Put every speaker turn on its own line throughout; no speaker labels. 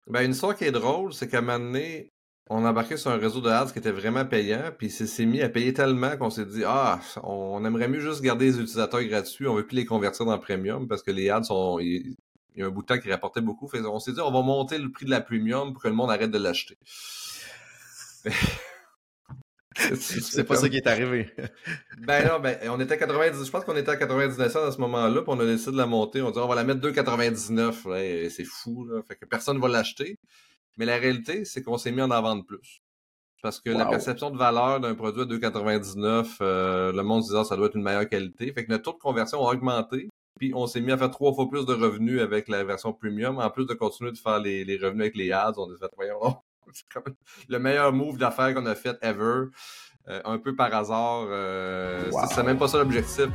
Ben, une histoire qui est drôle, c'est qu'à un moment donné, on a embarqué sur un réseau de ads qui était vraiment payant, puis s'est mis à payer tellement qu'on s'est dit, ah, on aimerait mieux juste garder les utilisateurs gratuits, on veut plus les convertir dans le premium parce que les ads il y a un bout de temps qui rapportait beaucoup. Fait on s'est dit, on va monter le prix de la premium pour que le monde arrête de l'acheter.
C'est pas ça qui est arrivé.
Ben non, on était à 90, je pense qu'on était à 99 cents à ce moment-là, puis on a décidé de la monter. On dit, on va la mettre 2,99. Ouais, c'est fou, là. Fait que personne va l'acheter. Mais la réalité, c'est qu'on s'est mis à en vendre plus. Parce que la perception de valeur d'un produit à 2,99, le monde se disait, ça doit être une meilleure qualité. Fait que notre taux de conversion a augmenté. Puis on s'est mis à faire 3 fois plus de revenus avec la version premium, en plus de continuer de faire les revenus avec les ads. On a fait, voyons, c'est comme le meilleur move d'affaires qu'on a fait ever. Un peu par hasard. C'est même pas ça l'objectif.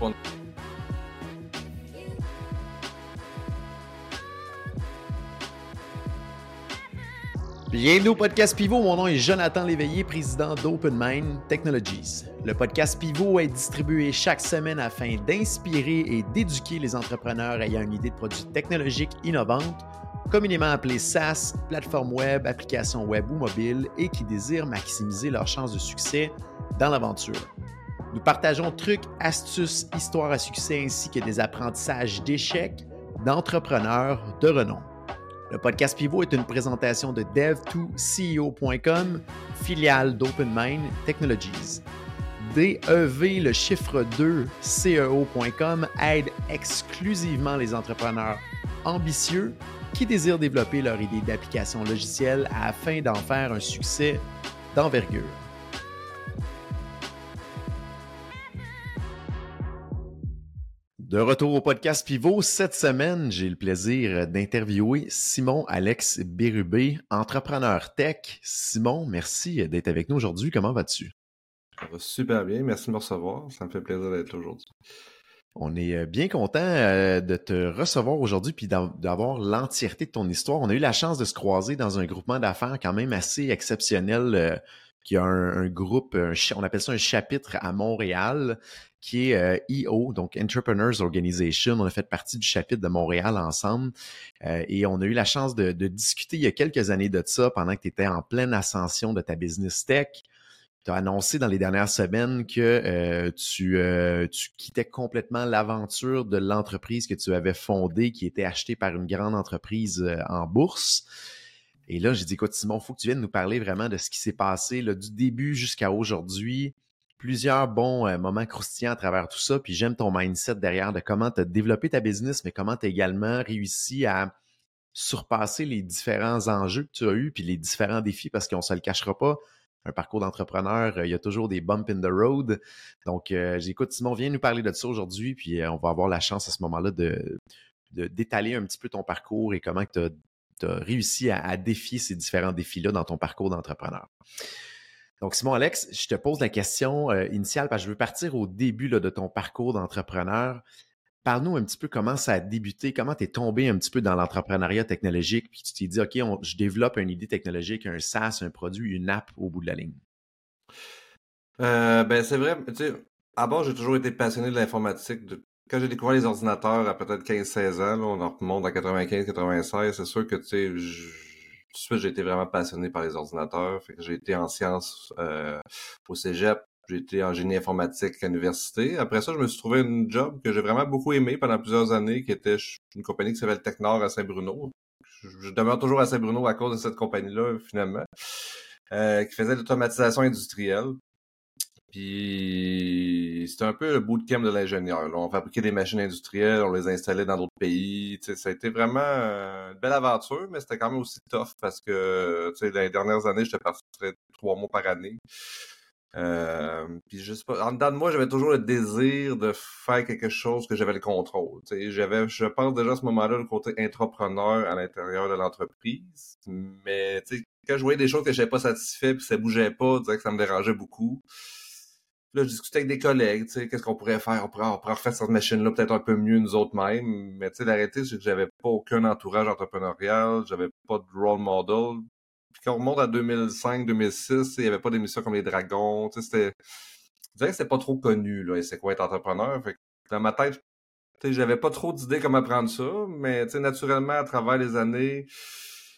Bienvenue au podcast Pivot. Mon nom est Jonathan Léveillé, président d'OpenMind Technologies. Le podcast Pivot est distribué chaque semaine afin d'inspirer et d'éduquer les entrepreneurs ayant une idée de produit technologique innovante, communément appelée SaaS, plateforme web, application web ou mobile, et qui désirent maximiser leurs chances de succès dans l'aventure. Nous partageons trucs, astuces, histoires à succès ainsi que des apprentissages d'échecs d'entrepreneurs de renom. Le podcast Pivot est une présentation de dev2ceo.com, filiale d'OpenMind Technologies. DEV, le chiffre 2, CEO.com aide exclusivement les entrepreneurs ambitieux qui désirent développer leur idée d'application logicielle afin d'en faire un succès d'envergure. De retour au podcast Pivot, cette semaine, j'ai le plaisir d'interviewer Simon-Alex Bérubé, entrepreneur tech. Simon, merci d'être avec nous aujourd'hui. Comment vas-tu?
Ça va super bien. Merci de me recevoir. Ça me fait plaisir d'être là aujourd'hui.
On est bien content de te recevoir aujourd'hui puis d'avoir l'entièreté de ton histoire. On a eu la chance de se croiser dans un groupement d'affaires quand même assez exceptionnel qui a un groupe, on appelle ça un chapitre à Montréal, qui est EO, donc Entrepreneurs Organization. On a fait partie du chapitre de Montréal ensemble et on a eu la chance de discuter il y a quelques années de ça pendant que tu étais en pleine ascension de ta business tech. Tu as annoncé dans les dernières semaines que tu quittais complètement l'aventure de l'entreprise que tu avais fondée, qui était achetée par une grande entreprise en bourse. Et là, j'ai dit, écoute, Simon, il faut que tu viennes nous parler vraiment de ce qui s'est passé là, du début jusqu'à aujourd'hui. Plusieurs bons moments croustillants à travers tout ça. Puis j'aime ton mindset derrière de comment tu as développé ta business, mais comment tu as également réussi à surpasser les différents enjeux que tu as eus puis les différents défis, parce qu'on ne se le cachera pas. Un parcours d'entrepreneur, il y a toujours des bumps in the road. Donc, j'écoute, Simon, viens nous parler de ça aujourd'hui, puis on va avoir la chance à ce moment-là d'étaler un petit peu ton parcours et comment tu as réussi à défier ces différents défis-là dans ton parcours d'entrepreneur. Donc, Simon-Alex, je te pose la question initiale parce que je veux partir au début là, de ton parcours d'entrepreneur. Parle-nous un petit peu comment ça a débuté, comment tu es tombé un petit peu dans l'entrepreneuriat technologique, puis tu t'es dit, OK, je développe une idée technologique, un SaaS, un produit, une app au bout de la ligne.
C'est vrai, tu sais, à bord, j'ai toujours été passionné de l'informatique. Quand j'ai découvert les ordinateurs à peut-être 15-16 ans, là, on remonte à 95-96, c'est sûr que, tu sais, tout de suite, j'ai été vraiment passionné par les ordinateurs. Fait que j'ai été en sciences au cégep. J'ai été en génie informatique à l'université. Après ça, je me suis trouvé une job que j'ai vraiment beaucoup aimé pendant plusieurs années, qui était une compagnie qui s'appelle Technor à Saint-Bruno. Je demeure toujours à Saint-Bruno à cause de cette compagnie-là, finalement, qui faisait de l'automatisation industrielle. Puis c'était un peu le bootcamp de l'ingénieur. On fabriquait des machines industrielles, on les installait dans d'autres pays. T'sais, ça a été vraiment une belle aventure, mais c'était quand même aussi tough parce que dans les dernières années, j'étais parti 3 mois par année. Puis je sais pas, en dedans de moi, j'avais toujours le désir de faire quelque chose que j'avais le contrôle. Je pense déjà à ce moment-là le côté entrepreneur à l'intérieur de l'entreprise. Mais quand je voyais des choses que je n'étais pas satisfait puis ça bougeait pas, je dirais que ça me dérangeait beaucoup. Là, je discutais avec des collègues, qu'est-ce qu'on pourrait faire? On pourrait refaire cette machine-là peut-être un peu mieux nous autres mêmes. Mais la réalité, c'est que j'avais pas aucun entourage entrepreneurial, j'avais pas de role model. Puis quand on remonte à 2005-2006, il y avait pas d'émissions comme Les Dragons, je dirais que c'était pas trop connu, là, et c'est quoi être entrepreneur. Fait que dans ma tête, j'avais pas trop d'idées comment apprendre ça, mais naturellement, à travers les années,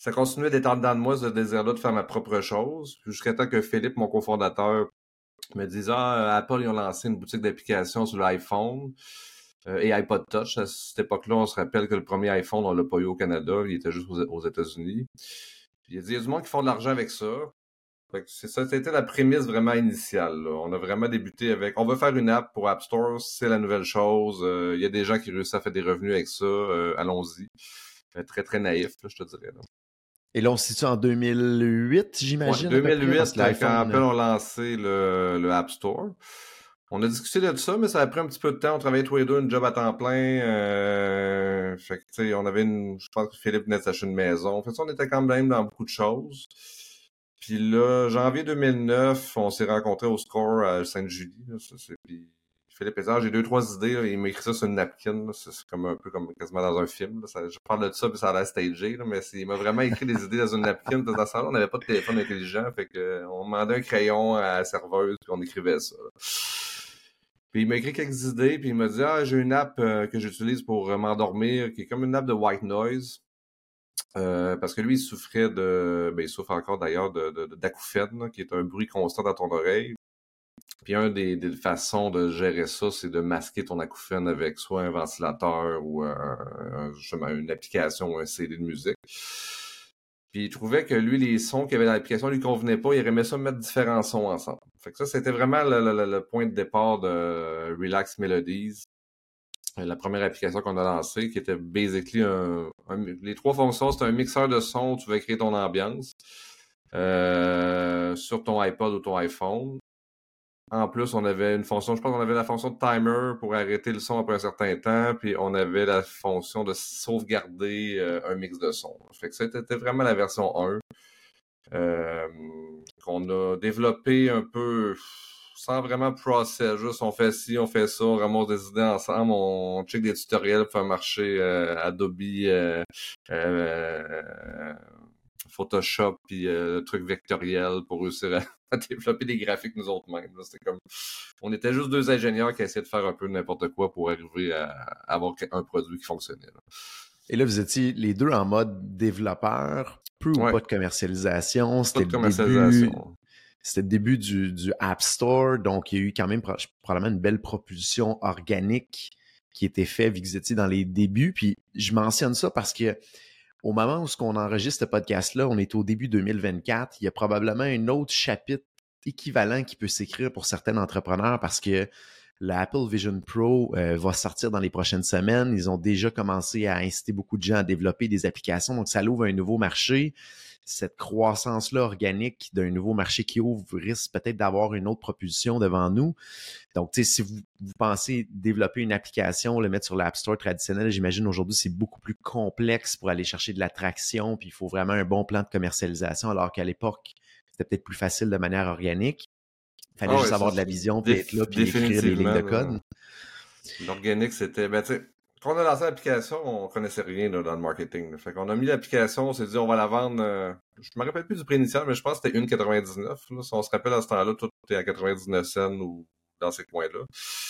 ça continuait d'être en dedans de moi, ce désir-là de faire ma propre chose. Jusqu'à temps que Philippe, mon cofondateur, me dise Apple, ils ont lancé une boutique d'applications sur l'iPhone et iPod Touch. À cette époque-là, on se rappelle que le premier iPhone, on l'a pas eu au Canada, il était juste aux États-Unis. Puis il a dit, il y a du monde qui font de l'argent avec ça. Fait que c'est ça, c'était la prémisse vraiment initiale, là. On a vraiment débuté avec, on va faire une app pour App Store, c'est la nouvelle chose. Il y a des gens qui réussissent à faire des revenus avec ça, allons-y. Très, très naïf, là, je te dirais. Là.
Et là, on se situe en 2008,
Ouais,
j'imagine, à peu près,
2008,
parce que
quand
l'iPhone...
Apple ont lancé le App Store. On a discuté de ça, mais ça a pris un petit peu de temps. On travaillait tous les deux une job à temps plein. Fait que, tu sais, on avait je pense que Philippe venait de s'acheter une maison. Fait que, on était quand même dans beaucoup de choses. Puis là, janvier 2009, on s'est rencontrés au Score à Sainte-Julie. Puis Philippe a dit, j'ai 2-3 idées. Là. Il m'a écrit ça sur une napkin. Là. C'est comme un peu comme quasiment dans un film. Là. Je parle de ça, puis ça a l'air stagé. Là, mais il m'a vraiment écrit des idées dans une napkin. Dans ce temps-là, on n'avait pas de téléphone intelligent. Fait que on demandait un crayon à la serveuse, puis on écrivait ça. Là. Puis il m'a écrit quelques idées, puis il m'a dit j'ai une app que j'utilise pour m'endormir, qui est comme une app de white noise. Parce que lui, il souffrait il souffre encore d'ailleurs d'acouphènes, là, qui est un bruit constant dans ton oreille. Puis des façons de gérer ça, c'est de masquer ton acouphène avec soit un ventilateur ou justement une application ou un CD de musique. Puis il trouvait que lui, les sons qu'il y avait dans l'application lui convenaient pas. Il aimait ça mettre différents sons ensemble. Fait que ça, c'était vraiment le point de départ de Relax Melodies. La première application qu'on a lancée, qui était basically les 3 fonctions, c'était un mixeur de son où tu veux créer ton ambiance sur ton iPod ou ton iPhone. En plus, on avait une fonction, je pense qu'on avait la fonction de timer pour arrêter le son après un certain temps, puis on avait la fonction de sauvegarder un mix de son. Fait que c'était vraiment la version 1 qu'on a développé un peu sans vraiment process, juste on fait ci, on fait ça, on ramasse des idées ensemble, on check des tutoriels pour faire marcher Adobe, Photoshop, puis le truc vectoriel pour réussir à développer des graphiques nous autres mêmes. C'était comme, on était juste 2 ingénieurs qui essayaient de faire un peu n'importe quoi pour arriver à avoir un produit qui fonctionnait. Là.
Et là, vous étiez les deux en mode développeur, peu ou pas de commercialisation. C'était le début du App Store, donc il y a eu quand même probablement une belle propulsion organique qui était faite vu que vous étiez dans les débuts. Puis je mentionne ça parce que au moment où on enregistre ce podcast-là, on est au début 2024, il y a probablement un autre chapitre équivalent qui peut s'écrire pour certains entrepreneurs parce que l'Apple Vision Pro va sortir dans les prochaines semaines. Ils ont déjà commencé à inciter beaucoup de gens à développer des applications, donc ça l'ouvre un nouveau marché. Cette croissance-là organique d'un nouveau marché qui ouvre risque peut-être d'avoir une autre propulsion devant nous. Donc, tu sais, si vous pensez développer une application, le mettre sur l'App Store traditionnel, j'imagine aujourd'hui, c'est beaucoup plus complexe pour aller chercher de l'attraction, puis il faut vraiment un bon plan de commercialisation, alors qu'à l'époque, c'était peut-être plus facile de manière organique. Il fallait juste avoir de la vision, puis être là, puis écrire des lignes de code.
L'organique, c'était... tu sais, quand on a lancé l'application, on connaissait rien là, dans le marketing. Là. Fait qu'on a mis l'application, on s'est dit on va la vendre. Je me rappelle plus du prix initial, mais je pense que c'était 1,99. Là. Si on se rappelle à ce temps-là, tout était à 99 cents ou dans ces coins-là.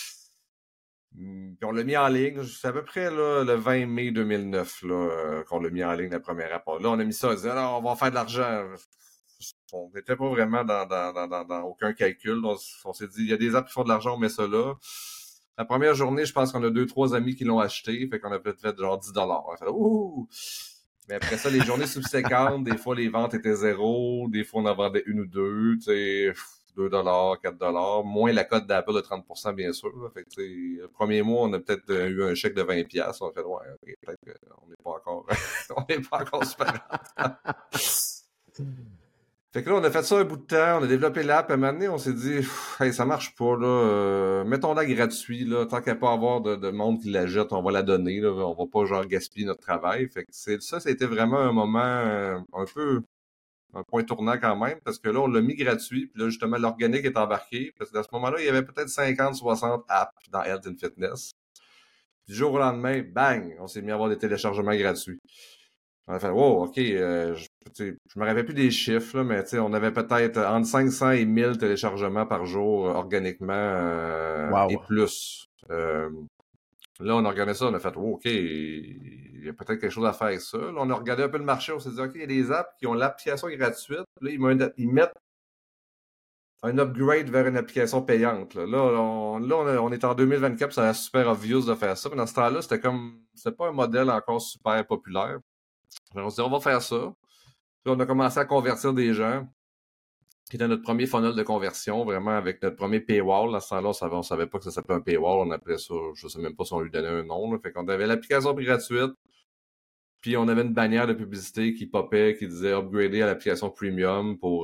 Puis on l'a mis en ligne. C'est à peu près là, le 20 mai 2009 là, qu'on l'a mis en ligne, la première app. Là, on a mis ça, on disait alors, on va faire de l'argent. On n'était pas vraiment dans aucun calcul. On s'est dit, il y a des apps qui font de l'argent, on met ça là. La première journée, je pense qu'on a 2-3 amis qui l'ont acheté. Fait qu'on a peut-être fait genre $10. On a fait, ouh! Mais après ça, les journées subséquentes, des fois, les ventes étaient 0. Des fois, on en vendait 1 ou 2. Tu sais, $2, $4. Moins la cote d'Apple de 30%, bien sûr. Là. Fait que, tu sais, le premier mois, on a peut-être eu un chèque de 20$. On a fait, ouais, okay, peut-être qu'on n'est pas encore, on n'est pas encore super. Fait que là, on a fait ça un bout de temps, on a développé l'app, à un moment donné, on s'est dit, hey, ça marche pas, là, mettons-la gratuit, là, tant qu'il n'y a pas avoir de monde qui la jette, on va la donner, là, on va pas, genre, gaspiller notre travail. Fait que c'était vraiment un moment un peu, un point tournant quand même, parce que là, on l'a mis gratuit, puis là, justement, l'organique est embarqué, parce qu'à ce moment-là, il y avait peut-être 50-60 apps dans Health and Fitness. Puis, du jour au lendemain, bang, on s'est mis à avoir des téléchargements gratuits. On a fait, wow, OK, je me rappelle plus des chiffres, là, mais on avait peut-être entre 500 et 1000 téléchargements par jour organiquement
Wow.
et plus. Là, on a regardé ça, on a fait, oh, OK, il y a peut-être quelque chose à faire avec ça. Là, on a regardé un peu le marché, on s'est dit, OK, il y a des apps qui ont l'application gratuite. Là, ils mettent un upgrade vers une application payante. On est en 2024, ça a l'air super obvious de faire ça. Mais dans ce temps-là, c'était pas un modèle encore super populaire. Alors, on s'est dit, on va faire ça. Puis on a commencé à convertir des gens, qui était notre premier funnel de conversion, vraiment avec notre premier paywall. À ce temps-là, on savait pas que ça s'appelait un paywall. On appelait ça, je sais même pas si on lui donnait un nom. Là. Fait qu'on avait l'application gratuite. Puis on avait une bannière de publicité qui popait, qui disait upgrader à l'application premium pour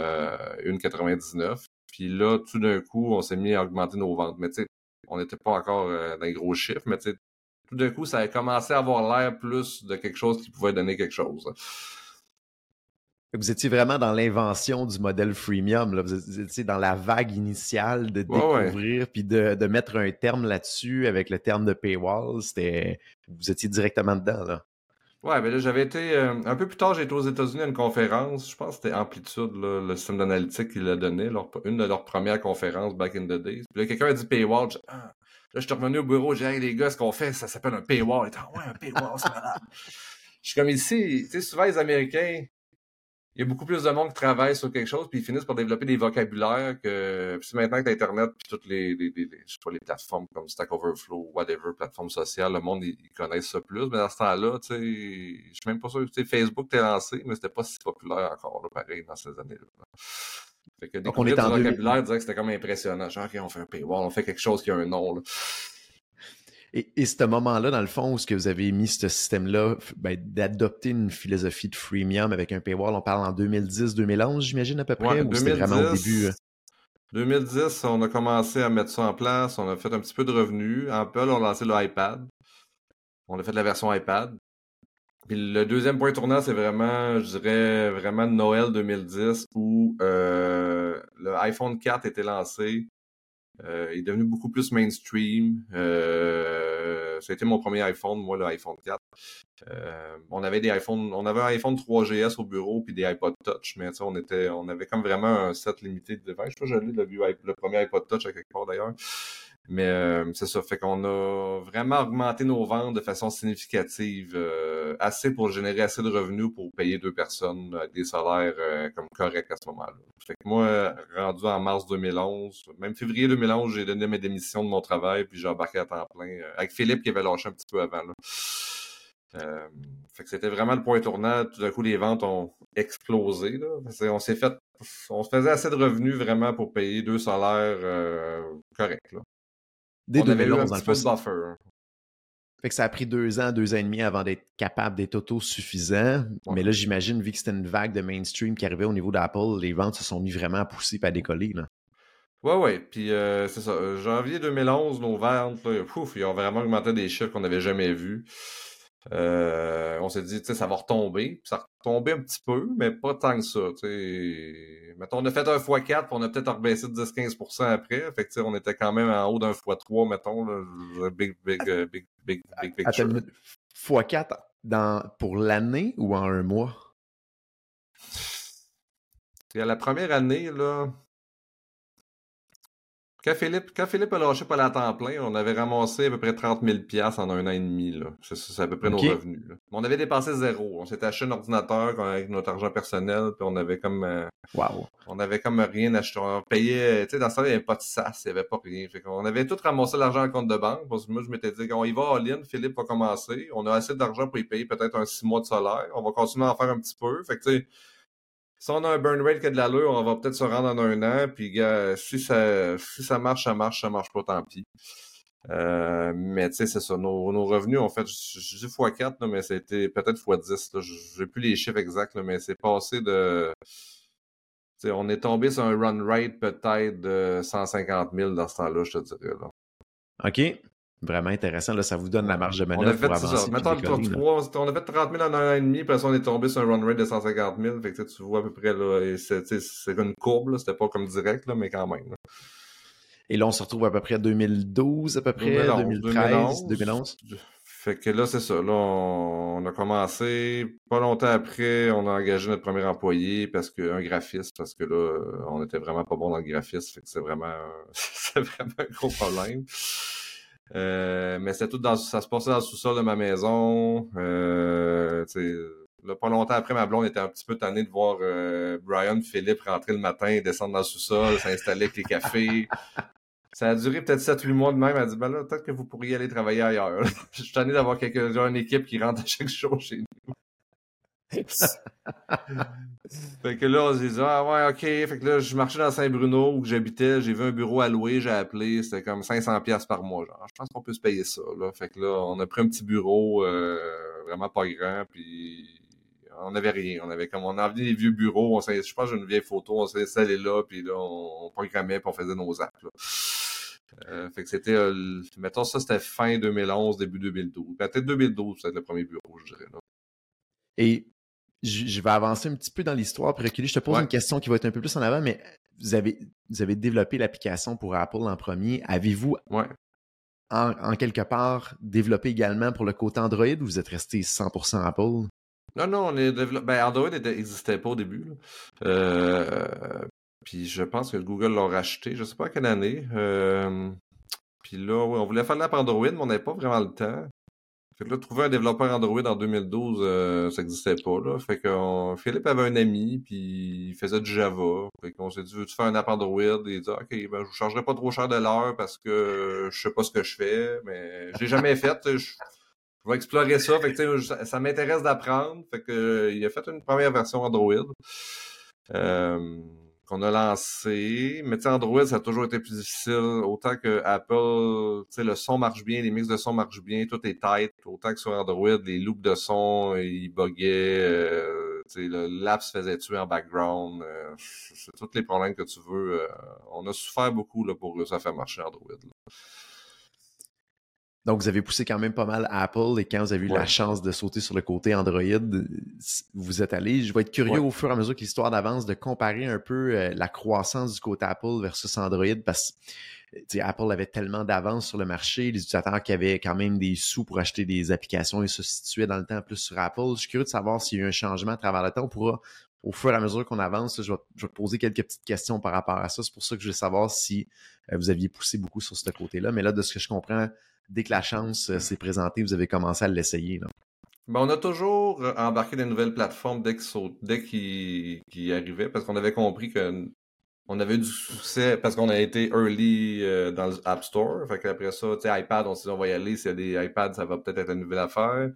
1,99. Puis là, tout d'un coup, on s'est mis à augmenter nos ventes. Mais tu sais, on n'était pas encore dans les gros chiffres, mais tu sais, tout d'un coup, ça a commencé à avoir l'air plus de quelque chose qui pouvait donner quelque chose.
Vous étiez vraiment dans l'invention du modèle freemium, là. Vous étiez dans la vague initiale de
Ouais.
découvrir puis de mettre un terme là-dessus avec le terme de paywall. Vous étiez directement dedans, là.
Ouais, ben là, j'avais été. Un peu plus tard, j'ai été aux États-Unis à une conférence. Je pense que c'était Amplitude, là, le système d'analytique qui l'a donné, une de leurs premières conférences back in the days. Puis là, quelqu'un a dit paywall. Là, je suis revenu au bureau, j'ai dit, hey, les gars, ce qu'on fait, ça s'appelle un paywall. Et ouais, un paywall, c'est malade. Je suis comme ici, tu sais, souvent les Américains, il y a beaucoup plus de monde qui travaille sur quelque chose, puis ils finissent par développer des vocabulaires que. Puis maintenant que l'Internet, puis toutes je sais pas, les plateformes comme Stack Overflow, whatever, plateformes sociales, le monde, ils connaissent ça plus. Mais dans ce temps-là, tu sais, je suis même pas sûr, tu sais, Facebook t'est lancé, mais c'était pas si populaire encore, là, pareil, dans ces années-là. Fait que
Donc, on
découvrir
est
du
en 2000.
vocabulaire, disait que c'était comme impressionnant. Genre, OK, on fait un paywall, on fait quelque chose qui a un nom, là.
Et ce moment-là, dans le fond, où ce que vous avez mis ce système-là, d'adopter une philosophie de freemium avec un paywall, on parle en 2010-2011, j'imagine à peu près,
Ouais,
ou c'était vraiment au début?
2010, on a commencé à mettre ça en place. On a fait un petit peu de revenus. Apple a lancé l'iPad. On a fait la version iPad. Puis le deuxième point tournant, c'est vraiment, je dirais, vraiment Noël 2010 où le iPhone 4 était lancé. Il est devenu beaucoup plus mainstream. Ça a été mon premier iPhone, moi, le iPhone 4. On avait un iPhone 3GS au bureau puis des iPod Touch, mais on avait comme vraiment un set limité de devices. Je sais pas, le premier iPod Touch à quelque part d'ailleurs. Mais c'est ça, fait qu'on a vraiment augmenté nos ventes de façon significative, assez pour générer assez de revenus pour payer deux personnes avec des salaires comme corrects à ce moment-là. Fait que moi, rendu en mars 2011, même février 2011, j'ai donné mes démissions de mon travail puis j'ai embarqué à temps plein avec Philippe qui avait lâché un petit peu avant là. Fait que c'était vraiment le point tournant. Tout d'un coup, les ventes ont explosé. Là. On se faisait assez de revenus vraiment pour payer deux salaires corrects. Là.
Dès
On avait eu un
2011, dans le
petit
fond.
peu de buffer.
Fait que ça a pris 2 ans et demi avant d'être capable d'être autosuffisant.
Ouais.
Mais là, j'imagine, vu que c'était une vague de mainstream qui arrivait au niveau d'Apple, les ventes se sont mis vraiment à pousser et à décoller, là.
Ouais. Puis c'est ça. Janvier 2011, nos ventes, là, ils ont vraiment augmenté des chiffres qu'on n'avait jamais vus. On s'est dit, tu sais, ça va retomber. Puis ça a retombé un petit peu, mais pas tant que ça. Mettons, on a fait un x4, puis on a peut-être rebaissé de 10-15% après. Fait que, on était quand même en haut d'un x3, mettons. Là, big
Attends
picture.
une minute. x4 pour l'année ou en un mois?
À la première année, là. Quand Philippe a lâché pas à temps plein, on avait ramassé à peu près 30 000 $ en un an et demi. Là. C'est à peu près nos revenus. Là. On avait dépensé zéro. On s'était acheté un ordinateur avec notre argent personnel, puis on avait comme on avait comme rien acheté. On payait, tu sais, dans ce temps-là, il n'y avait pas de SAS, il n'y avait pas rien. Fait qu'on avait tout ramassé l'argent en compte de banque. Parce que moi, je m'étais dit qu'on y va all-in, Philippe va commencer. On a assez d'argent pour y payer peut-être un 6 mois de salaire. On va continuer à en faire un petit peu. Fait que tu sais. Si on a un burn rate qui a de l'allure, on va peut-être se rendre en un an. Puis, gars, si ça marche, ça marche. Ça marche pas, tant pis. Mais tu sais, c'est ça. Nos revenus, en fait, je dis x4, là, mais c'était peut-être x10. Là. J'ai plus les chiffres exacts, là, mais c'est passé de... Tu sais, on est tombé sur un run rate peut-être de 150 000 dans ce temps-là, je te dirais. Là.
OK. Vraiment intéressant. Là, ça vous donne la marge de
On a
manœuvre
fait,
pour
c'est ça.
avancer.
Mettons, on a fait 30 000 en un an et demi, puis après ça, on est tombé sur un run rate de 150 000. Fait que tu vois à peu près, là, c'est une courbe, là. C'était pas comme direct, là, mais quand même. Là.
Et là, on se retrouve à peu près à 2012, à peu près, 2013, 2011.
Fait que là, c'est ça. Là, on a commencé. Pas longtemps après, on a engagé notre premier employé, un graphiste, parce que là, on était vraiment pas bon dans le graphisme. Fait que c'est vraiment un gros problème. Mais c'était tout ça se passait dans le sous-sol de ma maison. Là, pas longtemps après, ma blonde était un petit peu tannée de voir Brian Philippe rentrer le matin, descendre dans le sous-sol, s'installer avec les cafés. Ça a duré peut-être 7-8 mois de même. Elle a dit, ben là, peut-être que vous pourriez aller travailler ailleurs. Je suis tanné d'avoir une équipe qui rentre à chaque jour chez nous. Fait que là, on s'est dit, ah ouais, ok. Fait que là, je marchais dans Saint-Bruno où j'habitais, j'ai vu un bureau à louer, j'ai appelé, c'était comme 500$ par mois. Genre, je pense qu'on peut se payer ça, là. Fait que là, on a pris un petit bureau, vraiment pas grand, puis on avait rien. On a enlevé des vieux bureaux, je pense que j'ai une vieille photo, on s'est installé là, puis là, on programmait, puis on faisait nos apps, là. Fait que c'était, mettons ça, c'était fin 2011, début 2012. Peut-être 2012, c'était le premier bureau, je dirais, là.
Et je vais avancer un petit peu dans l'histoire pour reculer. Je te pose
Ouais.
une question qui va être un peu plus en avant, mais vous avez développé l'application pour Apple en premier. Avez-vous,
Ouais.
en quelque part, développé également pour le côté Android ou vous êtes resté 100% Apple?
Non, Android n'existait pas au début, là. Puis je pense que Google l'a racheté, je sais pas à quelle année. Puis là, ouais, on voulait faire de l'app Android, mais on n'avait pas vraiment le temps. Fait que là, trouver un développeur Android en 2012, ça n'existait pas, là. Fait que Philippe avait un ami, puis il faisait du Java. Fait qu'on s'est dit, veux-tu faire un app Android? Et il dit, OK, ben, je vous chargerai pas trop cher de l'heure parce que je sais pas ce que je fais, mais je l'ai jamais fait. Je vais explorer ça. Fait que, ça m'intéresse d'apprendre. Fait que, il a fait une première version Android. Qu'on a lancé. Mais Android, ça a toujours été plus difficile. Autant que Apple, le son marche bien, les mix de son marchent bien, tout est tight. Autant que sur Android, les loops de son, ils buggaient. L'app se faisait tuer en background. C'est tous les problèmes que tu veux. On a souffert beaucoup là, pour réussir à faire marcher Android. Là.
Donc, vous avez poussé quand même pas mal à Apple et quand vous avez eu la chance de sauter sur le côté Android, vous êtes allé. Je vais être curieux au fur et à mesure que l'histoire avance de comparer un peu la croissance du côté Apple versus Android parce que Apple avait tellement d'avance sur le marché, les utilisateurs qui avaient quand même des sous pour acheter des applications et se situaient dans le temps plus sur Apple. Je suis curieux de savoir s'il y a eu un changement à travers le temps. On pourra, au fur et à mesure qu'on avance, je vais te poser quelques petites questions par rapport à ça. C'est pour ça que je veux savoir si vous aviez poussé beaucoup sur ce côté-là. Mais là, de ce que je comprends, dès que la chance s'est présentée, vous avez commencé à l'essayer. Là.
Ben, on a toujours embarqué des nouvelles plateformes dès qu'ils arrivaient, parce qu'on avait compris que on avait eu du succès, parce qu'on a été early dans l'App Store. Fait qu'après ça, tu sais, iPad, on s'est dit, on va y aller. S'il y a des iPads, ça va peut-être être une nouvelle affaire.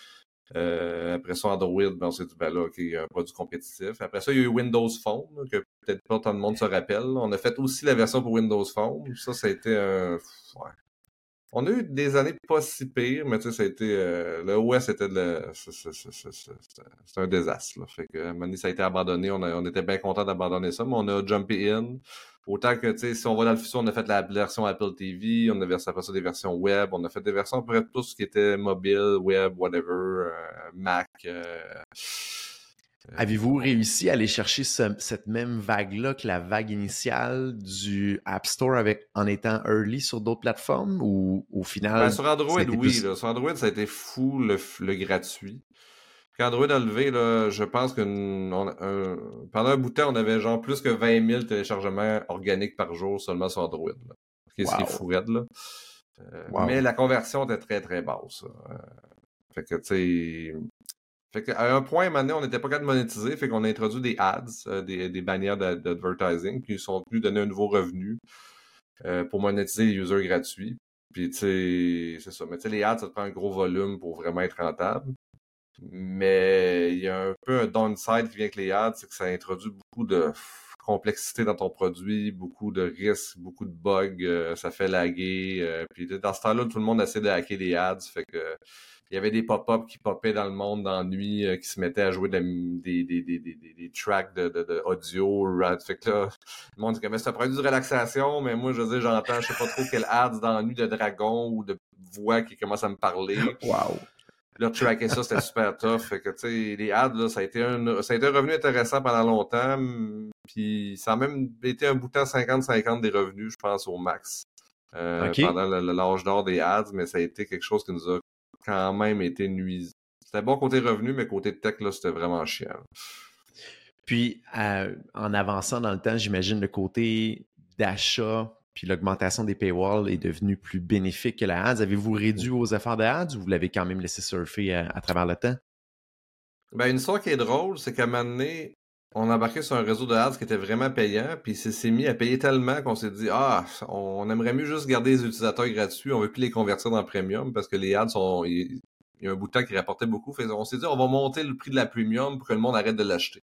Après ça, Android, ben, on s'est dit, ben là, OK, un produit compétitif. Après ça, il y a eu Windows Phone, que peut-être pas tant de monde se rappelle. On a fait aussi la version pour Windows Phone. Ça a été un... Ouais. On a eu des années pas si pires, mais tu sais, ça a été... le OS, c'était c'était un désastre. Là. Fait que, à un moment donné, ça a été abandonné. On était bien content d'abandonner ça, mais on a jumpé in. Autant que, tu sais, si on va dans le futur, on a fait la version Apple TV, on a versé après ça des versions web, on a fait des versions à peu près tout ce qui était mobile, web, whatever, Mac.
Avez-vous réussi à aller chercher cette même vague-là que la vague initiale du App Store en étant early sur d'autres plateformes ou au final?
Ben, sur Android, oui. Là. Sur Android, ça a été fou le gratuit. Quand Android a levé, là, je pense que pendant un bout de temps, on avait genre plus que 20 000 téléchargements organiques par jour seulement sur Android. Là. Ce qui est fou raide, là. Mais la conversion était très, très basse. Fait que, tu sais... Fait qu'à un point, maintenant, on n'était pas capable de monétiser, fait qu'on a introduit des ads, des bannières d'advertising, qui sont venus donner un nouveau revenu pour monétiser les users gratuits. Puis, tu sais, c'est ça. Mais tu sais, les ads, ça te prend un gros volume pour vraiment être rentable. Mais il y a un peu un downside qui vient avec les ads, c'est que ça introduit beaucoup de complexité dans ton produit, beaucoup de risques, beaucoup de bugs, ça fait laguer. Puis dans ce temps-là, tout le monde essaie de hacker les ads, fait que il y avait des pop-up qui popaient dans le monde dans la nuit, qui se mettaient à jouer des tracks de audio. Fait que là, le monde dit que c'est un produit de relaxation, mais moi, je veux dire, j'entends, je sais pas trop quel ads dans la nuit de dragon ou de voix qui commence à me parler.
Wow!
Là, tracker ça, c'était super tough. Fait que, tu sais, les ads, là, ça a été un revenu intéressant pendant longtemps. Puis, ça a même été un bout de temps 50-50 des revenus, je pense, au max. Pendant l'âge d'or des ads, mais ça a été quelque chose qui nous a quand même été nuisible. C'était bon côté revenu, mais côté tech, là, c'était vraiment chiant.
Puis, en avançant dans le temps, j'imagine le côté d'achat puis l'augmentation des paywalls est devenue plus bénéfique que la ads. Avez-vous réduit vos efforts de ads ou vous l'avez quand même laissé surfer à travers le temps?
Ben, une histoire qui est drôle, c'est qu'à un moment donné, on a embarqué sur un réseau de ads qui était vraiment payant, puis s'est mis à payer tellement qu'on s'est dit, on aimerait mieux juste garder les utilisateurs gratuits, on veut plus les convertir dans premium parce que les ads il y a un bout de temps qui rapportait beaucoup. Fait on s'est dit, on va monter le prix de la premium pour que le monde arrête de l'acheter.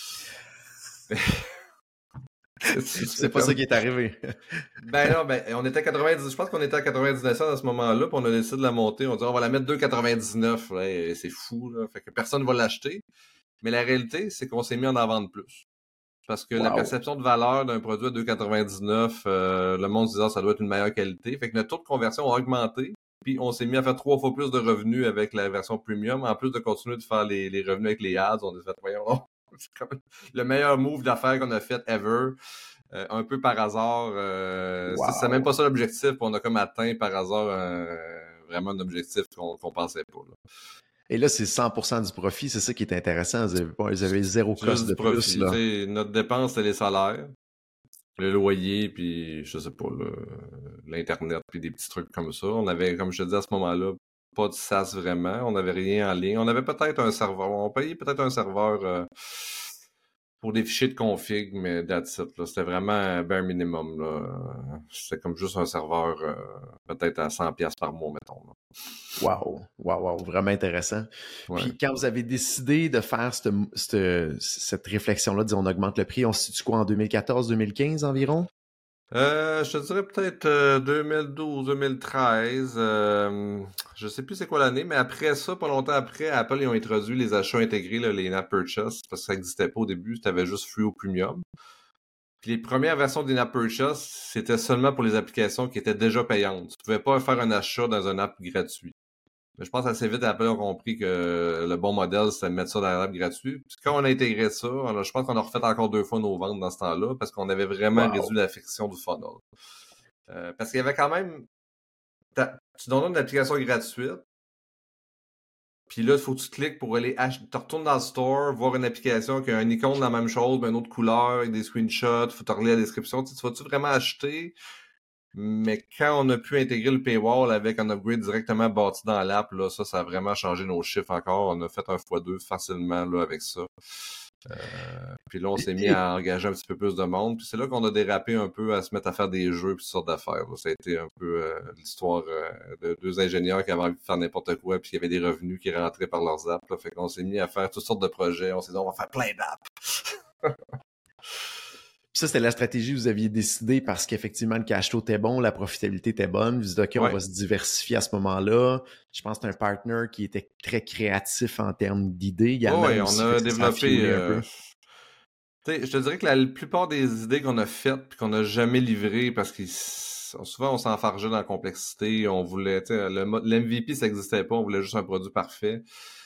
C'est pas ça qui est arrivé.
On était à 90, je pense qu'on était à 99 cents à ce moment-là, puis on a décidé de la monter. On dit, on va la mettre 2,99. Ouais, c'est fou, là. Fait que personne va l'acheter. Mais la réalité, c'est qu'on s'est mis en vendre plus. Parce que la perception de valeur d'un produit à 2,99, le monde se disait, ça doit être une meilleure qualité. Fait que notre taux de conversion a augmenté. Puis on s'est mis à faire 3 fois plus de revenus avec la version premium, en plus de continuer de faire les revenus avec les ads. On a fait, voyons, c'est comme le meilleur move d'affaires qu'on a fait ever. Un peu par hasard. C'est même pas ça l'objectif. Puis on a comme atteint par hasard vraiment un objectif qu'on pensait pas. Là.
Et là, c'est 100% du profit. C'est ça qui est intéressant. Vous avez zéro cost de plus. Là.
Notre dépense, c'est les salaires, le loyer, puis je sais pas, l'Internet, puis des petits trucs comme ça. On avait, comme je te dis à ce moment-là, pas de SaaS vraiment. On n'avait rien en ligne. On avait peut-être un serveur. On payait peut-être un serveur pour des fichiers de config, mais that's it. Là. C'était vraiment un bare minimum. Là. C'était comme juste un serveur peut-être à 100$ par mois, mettons. Là.
Wow, vraiment intéressant. Ouais. Puis quand vous avez décidé de faire cette réflexion-là, disons on augmente le prix, on se situe quoi en 2014-2015 environ?
Je te dirais peut-être 2012-2013. Je sais plus c'est quoi l'année, mais après ça, pas longtemps après, Apple ils ont introduit les achats intégrés, là, les in-app purchase, parce que ça n'existait pas au début, c'était juste free ou premium. Puis les premières versions d'in-app purchase, c'était seulement pour les applications qui étaient déjà payantes. Tu pouvais pas faire un achat dans un app gratuit. Mais je pense assez vite, Apple a compris que le bon modèle, c'était de mettre ça dans l'app gratuit. Puis quand on a intégré ça, je pense qu'on a refait encore 2 fois nos ventes dans ce temps-là parce qu'on avait vraiment réduit la friction du funnel. Parce qu'il y avait quand même... Tu donnes une application gratuite, puis là, il faut que tu cliques pour aller acheter. Tu retournes dans le store, voir une application qui a un icône de la même chose, mais une autre couleur, avec des screenshots, faut te relire la description. Tu vas-tu vraiment acheter? Mais quand on a pu intégrer le paywall avec un upgrade directement bâti dans l'app, là, ça a vraiment changé nos chiffres encore. On a fait un x2 facilement là, avec ça. Puis là, on s'est mis à engager un petit peu plus de monde. Puis c'est là qu'on a dérapé un peu à se mettre à faire des jeux et toutes sortes d'affaires. Là. Ça a été un peu l'histoire de 2 ingénieurs qui avaient envie de faire n'importe quoi puis qui avaient des revenus qui rentraient par leurs apps. Là. Fait qu'on s'est mis à faire toutes sortes de projets. On s'est dit, on va faire plein d'apps.
Puis ça, c'était la stratégie que vous aviez décidé parce qu'effectivement, le cash flow était bon, la profitabilité était bonne. Vous dites, OK, on va se diversifier à ce moment-là. Je pense que c'est un partner qui était très créatif en termes d'idées également.
Oui, on a développé... je te dirais que la plupart des idées qu'on a faites puis qu'on n'a jamais livrées parce que souvent on s'enfargeait dans la complexité. On voulait... l'MVP, ça n'existait pas. On voulait juste un produit parfait.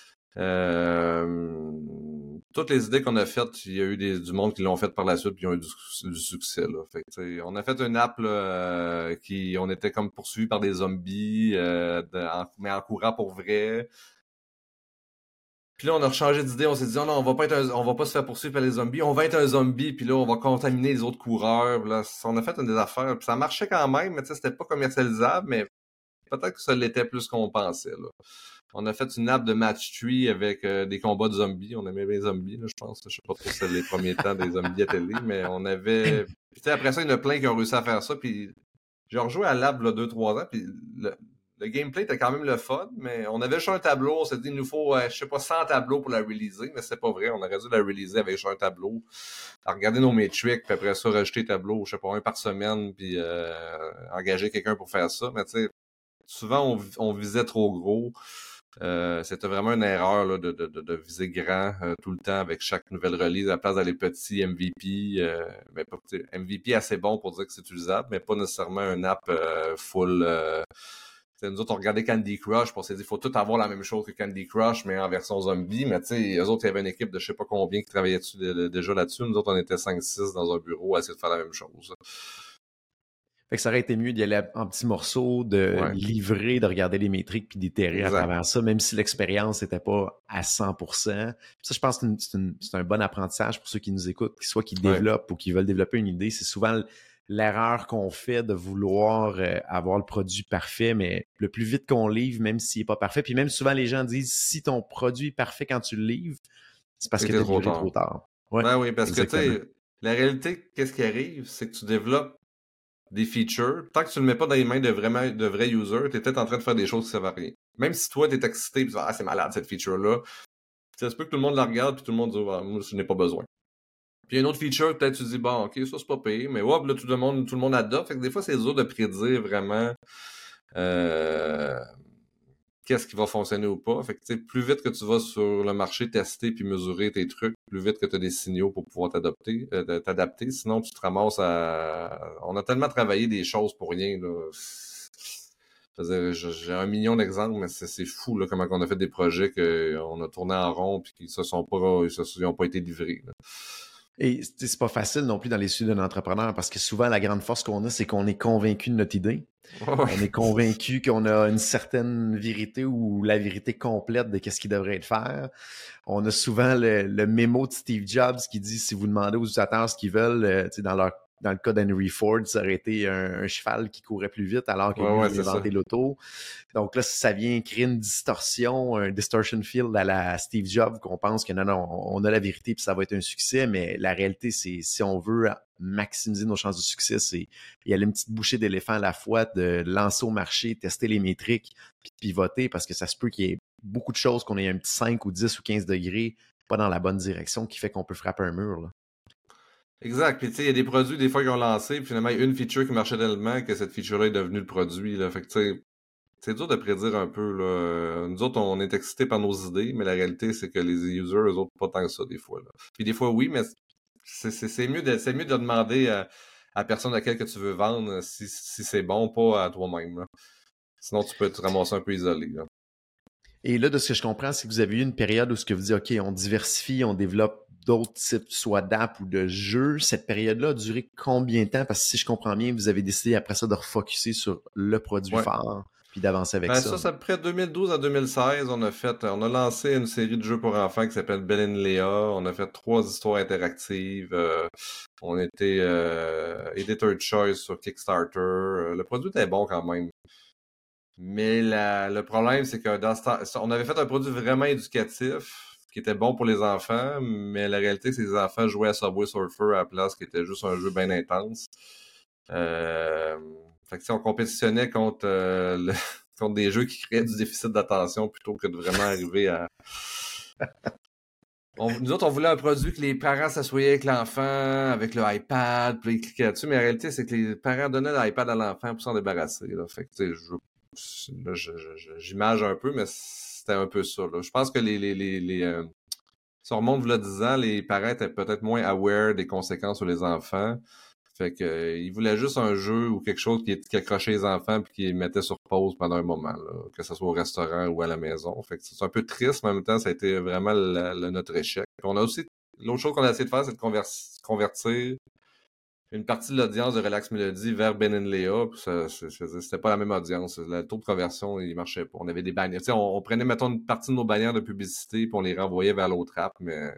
Toutes les idées qu'on a faites, il y a eu du monde qui l'ont fait par la suite puis ils ont eu du succès. Là. Fait que, on a fait une app là, on était comme poursuivi par des zombies, mais en courant pour vrai. Puis là, on a changé d'idée, on s'est dit, non, on va pas se faire poursuivre par les zombies, on va être un zombie, puis là, on va contaminer les autres coureurs. Là, on a fait une des affaires, puis ça marchait quand même, mais c'était pas commercialisable, mais peut-être que ça l'était plus qu'on pensait. Là. On a fait une app de match tree avec des combats de zombies. On aimait les zombies, là, je pense. Je sais pas trop si c'était les premiers temps des zombies à télé, mais on avait... Puis après ça, il y en a plein qui ont réussi à faire ça. Puis j'ai rejoué à l'app là 2-3 ans, puis le gameplay était quand même le fun, mais on avait juste un tableau. On s'est dit, il nous faut, 100 tableaux pour la releaser, mais c'est pas vrai. On aurait dû la releaser avec juste un tableau. À regarder nos métriques, puis après ça, rajouter tableau, un par semaine, puis engager quelqu'un pour faire ça. Mais tu sais, souvent, on visait trop gros. C'était vraiment une erreur là, de viser grand tout le temps avec chaque nouvelle release à la place d'aller petit MVP. Mais pas MVP assez bon pour dire que c'est utilisable, mais pas nécessairement un app full. Nous autres, on regardait Candy Crush, puis on s'est dit, il faut tout avoir la même chose que Candy Crush, mais en version zombie. Mais tu sais, eux autres, il y avait une équipe de je sais pas combien qui travaillait déjà là-dessus. Nous autres, on était 5-6 dans un bureau à essayer de faire la même chose.
Fait que ça aurait été mieux d'y aller en petits morceaux, de livrer, de regarder les métriques puis d'itérer à travers ça, même si l'expérience n'était pas à 100%. Ça, je pense que c'est un bon apprentissage pour ceux qui nous écoutent, soit qui développent ou qui veulent développer une idée. C'est souvent l'erreur qu'on fait de vouloir avoir le produit parfait, mais le plus vite qu'on livre, même s'il n'est pas parfait, puis même souvent les gens disent si ton produit est parfait quand tu le livres, c'est parce que
C'était
tu as
trop
livré trop
tard.
tard. Ouais,
Ben oui, parce que, tu
exactement.
sais, la réalité, qu'est-ce qui arrive, c'est que tu développes des features. Tant que tu le mets pas dans les mains de vrais users, t'es peut-être en train de faire des choses qui servent à rien. Même si toi, t'es excité, pis tu dis, ah, c'est malade, cette feature-là. Ça se peut que tout le monde la regarde, puis tout le monde dit, ah, moi, je n'ai pas besoin. Puis il y a une autre feature, peut-être tu dis, bon, ok, ça, c'est pas pire, mais hop, là, tout le monde adopte. Fait que des fois, c'est dur de prédire vraiment, euh, qu'est-ce qui va fonctionner ou pas. Fait que, tu sais, plus vite que tu vas sur le marché tester puis mesurer tes trucs, plus vite que tu as des signaux pour pouvoir t'adapter. Sinon, tu te ramasses à... On a tellement travaillé des choses pour rien, là. J'ai 1 million d'exemples, mais c'est fou, là, comment on a fait des projets qu'on a tourné en rond puis qui ils ont pas été livrés, là.
Et c'est pas facile non plus dans les sujets d'un entrepreneur parce que souvent, la grande force qu'on a, c'est qu'on est convaincu de notre idée.
Ouais,
On est convaincu qu'on a une certaine vérité ou la vérité complète de qu'est-ce qui devrait être fait. On a souvent le mémo de Steve Jobs qui dit si vous demandez aux utilisateurs ce qu'ils veulent, dans le cas d'Henry Ford, ça aurait été un cheval qui courait plus vite alors que lui,
ouais,
il a
c'est ça.
inventé l'auto. Donc là, ça vient créer une distorsion, un distortion field à la Steve Jobs qu'on pense que non, on a la vérité puis ça va être un succès, mais la réalité, c'est si on veut maximiser nos chances de succès, c'est y aller une petite bouchée d'éléphant à la fois, de lancer au marché, tester les métriques, puis pivoter parce que ça se peut qu'il y ait beaucoup de choses qu'on ait un petit 5 ou 10 ou 15 degrés pas dans la bonne direction qui fait qu'on peut frapper un mur, là.
Exact. Puis tu sais, il y a des produits des fois qu'ils ont lancé, puis finalement, il y a une feature qui marchait tellement que cette feature-là est devenue le produit, là. Fait que tu sais, c'est dur de prédire un peu, là. Nous autres, on est excités par nos idées, mais la réalité, c'est que les users, eux autres, pas tant que ça, des fois, là. Puis des fois, oui, mais c'est mieux de demander à la personne à laquelle que tu veux vendre si c'est bon, pas à toi-même, là. Sinon, tu peux te ramasser un peu isolé, là.
Et là, de ce que je comprends, c'est que vous avez eu une période où ce que vous dites, OK, on diversifie, on développe d'autres types, soit d'app ou de jeux. Cette période-là a duré combien de temps? Parce que si je comprends bien, vous avez décidé après ça de refocuser sur le produit
Ouais.
phare puis d'avancer avec
Ben
ça.
ça, c'est à peu près 2012 à 2016, on a lancé une série de jeux pour enfants qui s'appelle Ben and Léa. On a fait 3 histoires interactives. On était Editor Choice sur Kickstarter. Le produit était bon quand même. Mais le problème, c'est que on avait fait un produit vraiment éducatif qui était bon pour les enfants, mais la réalité, c'est que les enfants jouaient à Subway Surfer à la place, qui était juste un jeu bien intense. Euh, Fait que si on compétitionnait contre, contre des jeux qui créaient du déficit d'attention plutôt que de vraiment arriver à... Nous autres, on voulait un produit que les parents s'assoyaient avec l'enfant, avec le iPad, puis ils cliquaient dessus, mais la réalité, c'est que les parents donnaient l'iPad à l'enfant pour s'en débarrasser, là. Fait que, tu sais, là, j'image un peu, mais c'était un peu ça, là. Je pense que si on remonte v'là 10 ans, les parents étaient peut-être moins aware des conséquences sur les enfants. Fait que ils voulaient juste un jeu ou quelque chose qui accrochait les enfants puis qui les mettait sur pause pendant un moment, là, que ce soit au restaurant ou à la maison. Fait que c'est un peu triste, mais en même temps, ça a été vraiment notre échec. Puis on a aussi l'autre chose qu'on a essayé de faire, c'est de convertir une partie de l'audience de Relax Melody vers Ben and Léa, puis c'était pas la même audience. Le taux de conversion, il marchait pas. On avait des bannières. Tu sais, on prenait, mettons, une partie de nos bannières de publicité, puis on les renvoyait vers l'autre app, mais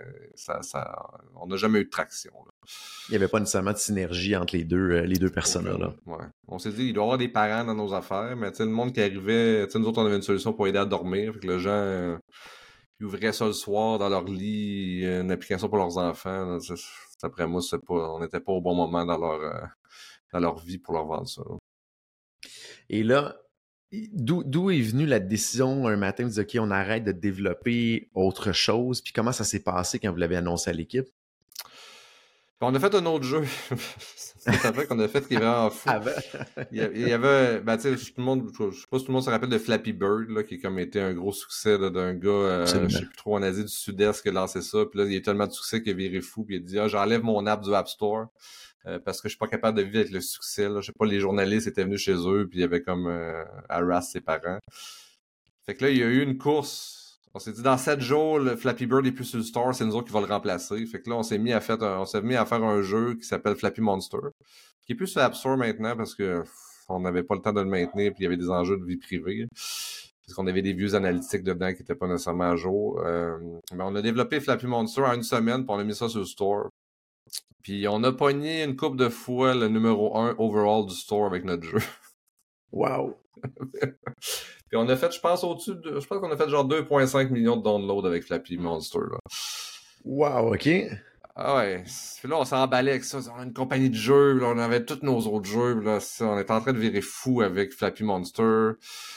on n'a jamais eu de traction, là.
Il n'y avait pas nécessairement de synergie entre les deux personas, là.
Ouais. On s'est dit, il doit y avoir des parents dans nos affaires, mais tu sais, le monde qui arrivait, tu sais, nous autres, on avait une solution pour aider à dormir, fait que les gens, ils ouvraient ça le soir dans leur lit, une application pour leurs enfants, là. Après moi, on n'était pas au bon moment dans leur vie pour leur vendre ça, là.
Et là, d'où est venue la décision un matin de dire, OK, on arrête de développer autre chose, puis comment ça s'est passé quand vous l'avez annoncé à l'équipe?
On a fait un autre jeu. C'est après qu'on a fait qui est vraiment fou.
Avant.
Il y avait, ben, tu sais, tout le monde, je sais pas si tout le monde se rappelle de Flappy Bird, là, qui a comme été un gros succès, là, d'un gars, je
Absolument.
sais plus trop, en Asie du Sud-Est qui a lancé ça. Puis là, il y a eu tellement de succès qu'il a viré fou. Puis il a dit, ah, j'enlève mon app du App Store parce que je suis pas capable de vivre avec le succès, là. Je sais pas, les journalistes étaient venus chez eux puis il y avait comme harass ses parents. Fait que là, il y a eu une course. On s'est dit, dans 7 jours, le Flappy Bird est plus sur le store, c'est nous autres qui va le remplacer. Fait que là, on s'est mis à faire un jeu qui s'appelle Flappy Monster, qui est plus sur App Store maintenant parce que on n'avait pas le temps de le maintenir puis il y avait des enjeux de vie privée. Parce qu'on avait des vieux analytiques dedans qui n'étaient pas nécessairement à jour. Mais on a développé Flappy Monster en une semaine puis on a mis ça sur le store. Puis on a pogné une couple de fois le numéro 1 overall du store avec notre jeu.
Wow!
Puis on a fait, je pense qu'on a fait genre 2,5 millions de downloads avec Flappy Monster, là.
Wow, OK.
Ah ouais. Puis là, on s'emballait avec ça. On a une compagnie de jeux, là, on avait tous nos autres jeux, là, on était en train de virer fou avec Flappy Monster.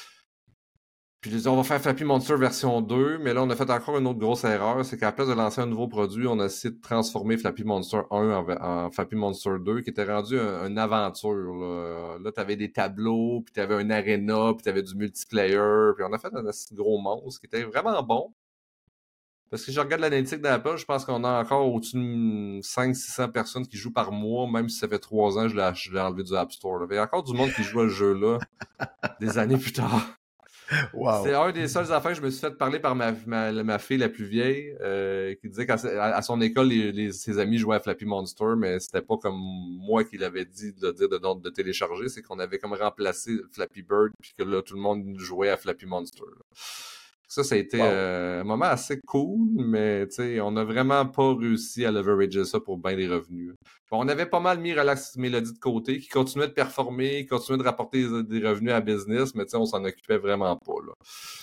Puis ils disaient, on va faire Flappy Monster version 2, mais là, on a fait encore une autre grosse erreur, c'est qu'à la place de lancer un nouveau produit, on a essayé de transformer Flappy Monster 1 en Flappy Monster 2, qui était rendu une aventure. Là, t'avais des tableaux, puis t'avais un arena, puis t'avais du multiplayer, puis on a fait un assez gros monstre qui était vraiment bon. Parce que je regarde l'analytique d'Apple, je pense qu'on a encore au-dessus de 500-600 personnes qui jouent par mois, même si ça fait 3 ans que je l'ai enlevé du App Store. Là. Il y a encore du monde qui joue à ce jeu-là des années plus tard.
Wow.
C'est un des seuls affaires que je me suis fait parler par ma fille la plus vieille, qui disait qu'à son école, ses amis jouaient à Flappy Monster, mais c'était pas comme moi qui l'avais dit de dire de télécharger, c'est qu'on avait comme remplacé Flappy Bird, puis que là, tout le monde jouait à Flappy Monster. Là. Ça a été un moment assez cool, mais on n'a vraiment pas réussi à leverager ça pour bien des revenus. Bon, on avait pas mal mis Relax Melody de côté, qui continuait de performer, qui continuait de rapporter des revenus à business, mais on s'en occupait vraiment pas. Là.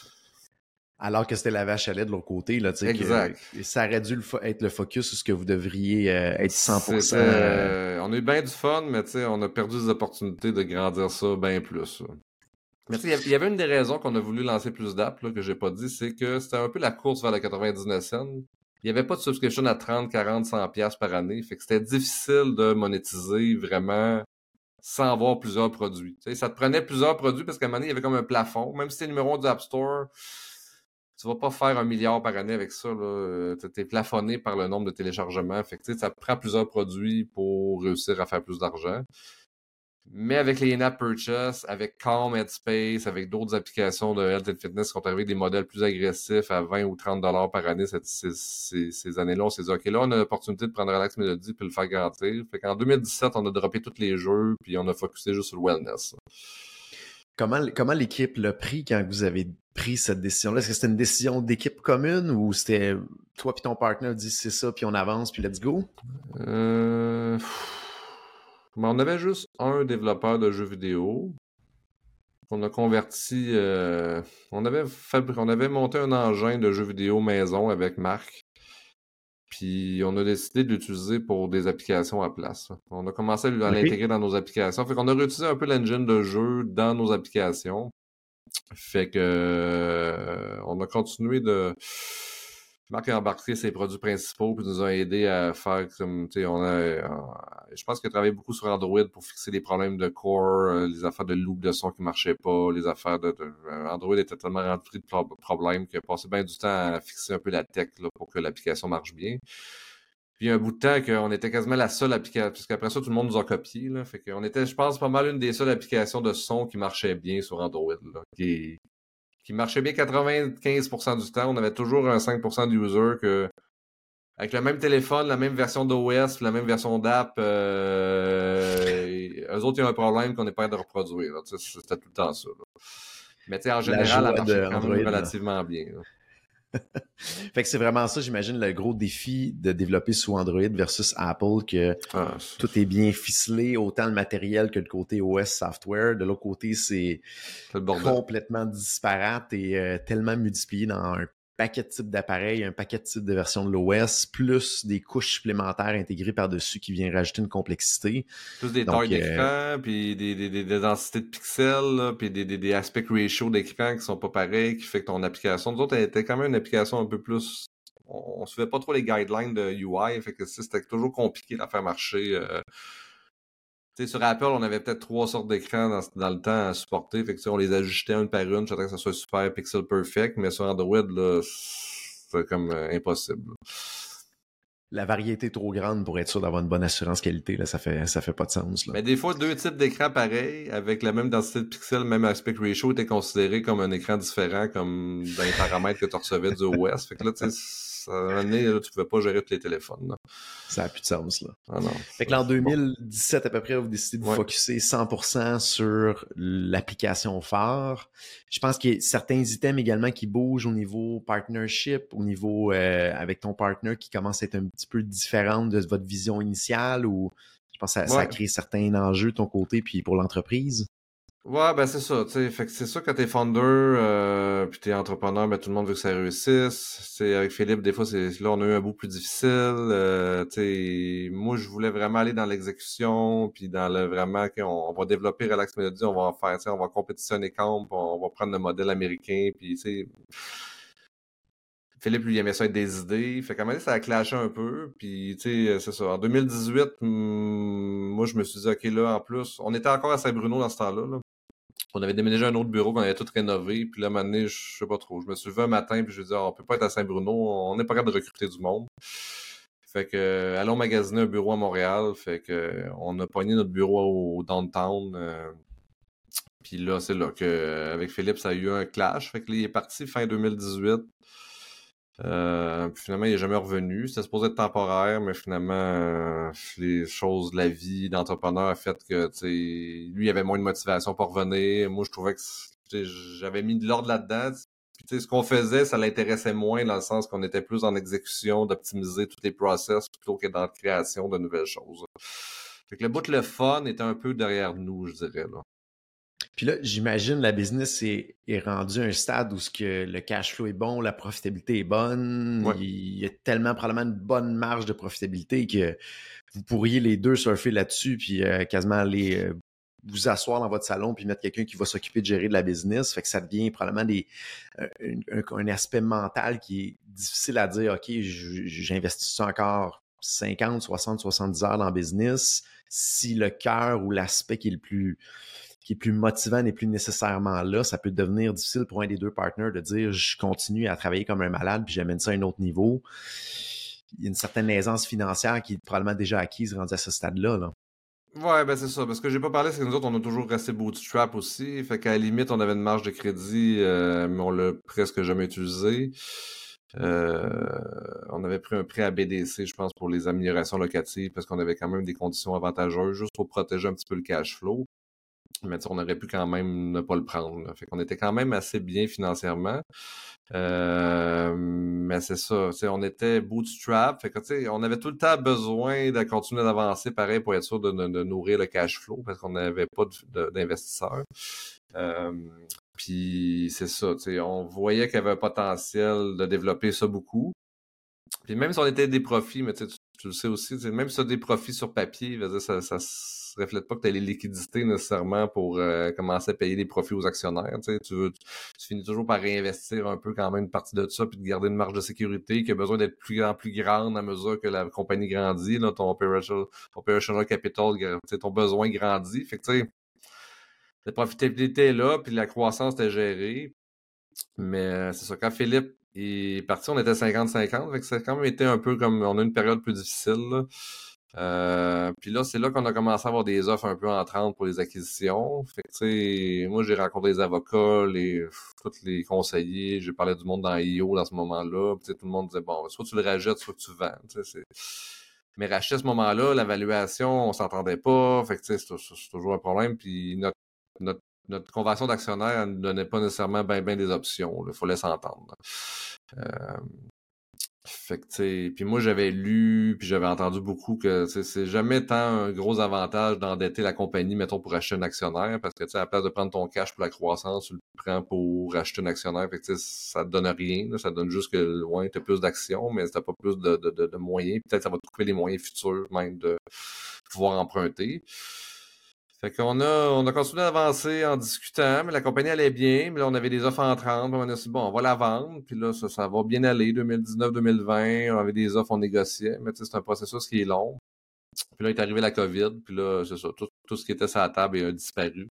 Alors que c'était la vache à lait de l'autre côté, là,
exact.
Ça aurait dû être le focus sur ce que vous devriez être 100%.
On a eu bien du fun, mais on a perdu des opportunités de grandir ça bien plus. Là. Mais il y avait une des raisons qu'on a voulu lancer plus d'apps, là, que j'ai pas dit, c'est que c'était un peu la course vers la 99 cents. Il n'y avait pas de subscription à 30, 40, 100 piastres par année. Fait que c'était difficile de monétiser vraiment sans avoir plusieurs produits. T'sais, ça te prenait plusieurs produits parce qu'à un moment donné, il y avait comme un plafond. Même si t'es numéro 1 du App Store, tu vas pas faire 1 milliard par année avec ça. T'es plafonné par le nombre de téléchargements. Fait que ça te prend plusieurs produits pour réussir à faire plus d'argent. Mais avec les in-app purchase, avec Calm, Headspace, avec d'autres applications de health and fitness qui sont arrivés des modèles plus agressifs à 20 ou 30 $ par année ces années-là, on s'est dit, OK, là, on a l'opportunité de prendre Relax Melody puis le faire grandir. Fait qu'en 2017, on a droppé tous les jeux puis on a focusé juste sur le wellness.
Comment l'équipe l'a pris quand vous avez pris cette décision-là? Est-ce que c'était une décision d'équipe commune ou c'était toi puis ton partenaire dit c'est ça puis on avance puis let's go?
Mais on avait juste un développeur de jeux vidéo. On a converti... on avait monté un engin de jeux vidéo maison avec Marc. Puis on a décidé de l'utiliser pour des applications à place. On a commencé à l'intégrer dans nos applications. Fait qu'on a réutilisé un peu l'engine de jeu dans nos applications. Fait que on a continué de... Marc a embarqué ses produits principaux puis nous a aidé à faire comme, je pense qu'il a travaillé beaucoup sur Android pour fixer les problèmes de core, les affaires de loop de son qui marchaient pas, les affaires Android était tellement rempli de problèmes qu'il a passé bien du temps à fixer un peu la tech là, pour que l'application marche bien. Puis il y a un bout de temps qu'on était quasiment la seule application, puisqu'après ça, tout le monde nous a copié, là. Fait qu'on était, je pense, pas mal une des seules applications de son qui marchait bien sur Android, là, qui marchait bien 95% du temps. On avait toujours un 5% d'users que, avec le même téléphone, la même version d'OS, la même version d'app, eux autres, il y a un problème qu'on n'est pas capable de reproduire. Là. C'était tout le temps ça. Là. Mais en général, elle marchait quand même relativement bien. Là.
Fait que c'est vraiment ça, j'imagine, le gros défi de développer sous Android versus Apple, que tout est bien ficelé, autant le matériel que le côté OS software. De l'autre côté, c'est complètement disparate et tellement multiplié dans un paquet de types d'appareils, un paquet de types de versions de l'OS, plus des couches supplémentaires intégrées par-dessus qui vient rajouter une complexité.
Plus des tailles d'écran, puis des densités de pixels, là, puis des aspect ratio d'écran qui sont pas pareils, qui fait que ton application... Nous autres, elle était quand même une application un peu plus... On suivait pas trop les guidelines de UI, fait que c'était toujours compliqué de la faire marcher. Sur Apple, on avait peut-être 3 sortes d'écrans dans le temps à supporter. Fait que on les ajustait une par une, j'attendais que ça soit super pixel perfect, mais sur Android, là, c'est comme impossible.
La variété est trop grande pour être sûr d'avoir une bonne assurance qualité, là, ça fait pas de sens. Là.
Mais des fois, 2 types d'écrans pareils, avec la même densité de pixels, même aspect ratio, étaient considérés comme un écran différent, comme dans les paramètres que tu recevais du OS. Fait que là, tu sais, à un moment donné, là, tu pouvais pas gérer tous les téléphones. Là.
Ça n'a plus de sens, là.
Ah non.
Fait que l'en 2017, à peu près, vous décidez de vous
Ouais.
focusser 100% sur l'application phare. Je pense qu'il y a certains items également qui bougent au niveau partnership, au niveau avec ton partner qui commence à être un petit peu différente de votre vision initiale ou je pense que ça
Ouais.
crée certains enjeux de ton côté puis pour l'entreprise.
Ouais, ben c'est ça, tu sais, fait que c'est ça quand t'es founder, puis t'es entrepreneur, ben tout le monde veut que ça réussisse. C'est avec Philippe, des fois, là on a eu un bout plus difficile. Tu sais, moi je voulais vraiment aller dans l'exécution, puis dans le vraiment qu'on va développer Relax Melody, on va en faire, tu sais, on va compétitionner camp, on va prendre le modèle américain, puis tu sais. Philippe, lui, il aimait ça être des idées. Fait qu'à un moment donné, ça a clashé un peu. Puis, tu sais, c'est ça. En 2018, moi, je me suis dit, OK, là, en plus, on était encore à Saint-Bruno dans ce temps-là. Là. On avait déménagé un autre bureau qu'on avait tout rénové. Puis là, à un moment donné, je sais pas trop. Je me suis levé un matin, puis je me dit, on peut pas être à Saint-Bruno. On n'est pas capable de recruter du monde. Fait que, allons magasiner un bureau à Montréal. Fait que, on a pogné notre bureau au downtown. Puis là, c'est là que, avec Philippe, ça a eu un clash. Fait que là, il est parti fin 2018. Puis finalement, il n'est jamais revenu. C'était supposé être temporaire, mais finalement, les choses de la vie d'entrepreneur a fait que, tu sais, lui, il avait moins de motivation pour revenir. Moi, je trouvais que j'avais mis de l'ordre là-dedans. Puis, tu sais, ce qu'on faisait, ça l'intéressait moins dans le sens qu'on était plus en exécution, d'optimiser tous les process plutôt que dans la création de nouvelles choses. Fait que le bout de le fun était un peu derrière nous, je dirais, là.
Puis là, j'imagine la business est rendu à un stade où ce que le cash flow est bon, la profitabilité est bonne,
Ouais.
il y a tellement probablement une bonne marge de profitabilité que vous pourriez les deux surfer là-dessus puis quasiment aller vous asseoir dans votre salon puis mettre quelqu'un qui va s'occuper de gérer de la business. Fait que ça devient probablement un aspect mental qui est difficile à dire, OK, j'investis encore 50, 60, 70 heures dans le business si le cœur ou l'aspect qui est plus motivant n'est plus nécessairement là, ça peut devenir difficile pour un des deux partenaires de dire je continue à travailler comme un malade puis j'amène ça à un autre niveau. Il y a une certaine aisance financière qui est probablement déjà acquise rendue à ce stade-là. Là.
Ouais, ben c'est ça. Parce que j'ai pas parlé, c'est que nous autres, on a toujours resté bootstrap aussi. Fait qu'à la limite, on avait une marge de crédit, mais on l'a presque jamais utilisé. On avait pris un prêt à BDC, je pense, pour les améliorations locatives, parce qu'on avait quand même des conditions avantageuses, juste pour protéger un petit peu le cash flow. Mais on aurait pu quand même ne pas le prendre. Là. Fait qu'on était quand même assez bien financièrement. Mais c'est ça, on était bootstrap. Fait que on avait tout le temps besoin de continuer d'avancer pareil pour être sûr de nourrir le cash flow parce qu'on n'avait pas d'investisseurs. Puis c'est ça, on voyait qu'il y avait un potentiel de développer ça beaucoup. Puis même si on était des profits, mais tu le sais aussi, même si tu as des profits sur papier, ça se reflète pas que tu as les liquidités nécessairement pour commencer à payer des profits aux actionnaires. Tu finis toujours par réinvestir un peu quand même une partie de ça, puis de garder une marge de sécurité qui a besoin d'être plus grande à mesure que la compagnie grandit, là, ton operational capital, ton besoin grandit. Fait que tu sais, la profitabilité est là, puis la croissance est gérée. Mais c'est ça, quand Philippe est parti, on était 50-50, fait que ça a quand même été un peu comme, on a une période plus difficile, là. Puis là, c'est là qu'on a commencé à avoir des offres un peu entrantes pour les acquisitions. Fait que, tu sais, moi, j'ai rencontré les avocats, tous les conseillers, j'ai parlé du monde dans IO dans ce moment-là. Puis, tout le monde disait, bon, soit tu le rajettes, soit tu vends. Mais racheter à ce moment-là, la valuation, on s'entendait pas. Fait que, tu sais, c'est toujours un problème. Puis notre convention d'actionnaire ne donnait pas nécessairement bien des options. Il fallait s'entendre. Fait que, tu sais, puis moi, j'avais lu, puis j'avais entendu beaucoup que, c'est jamais tant un gros avantage d'endetter la compagnie, mettons, pour acheter un actionnaire, parce que, tu sais, à la place de prendre ton cash pour la croissance, tu le prends pour acheter un actionnaire, fait que, tu sais, ça te donne rien, là, ça te donne juste que, ouais, t'as plus d'actions, mais t'as pas plus de moyens, peut-être ça va te couper les moyens futurs, même, de pouvoir emprunter. Fait on a continué d'avancer en discutant, mais la compagnie allait bien, mais là, on avait des offres entrantes, puis on a dit, bon, on va la vendre, puis là, ça va bien aller, 2019-2020, on avait des offres, on négociait, mais tu sais, c'est un processus qui est long. Puis là, est arrivé la COVID, puis là, c'est ça, tout ce qui était sur la table a disparu.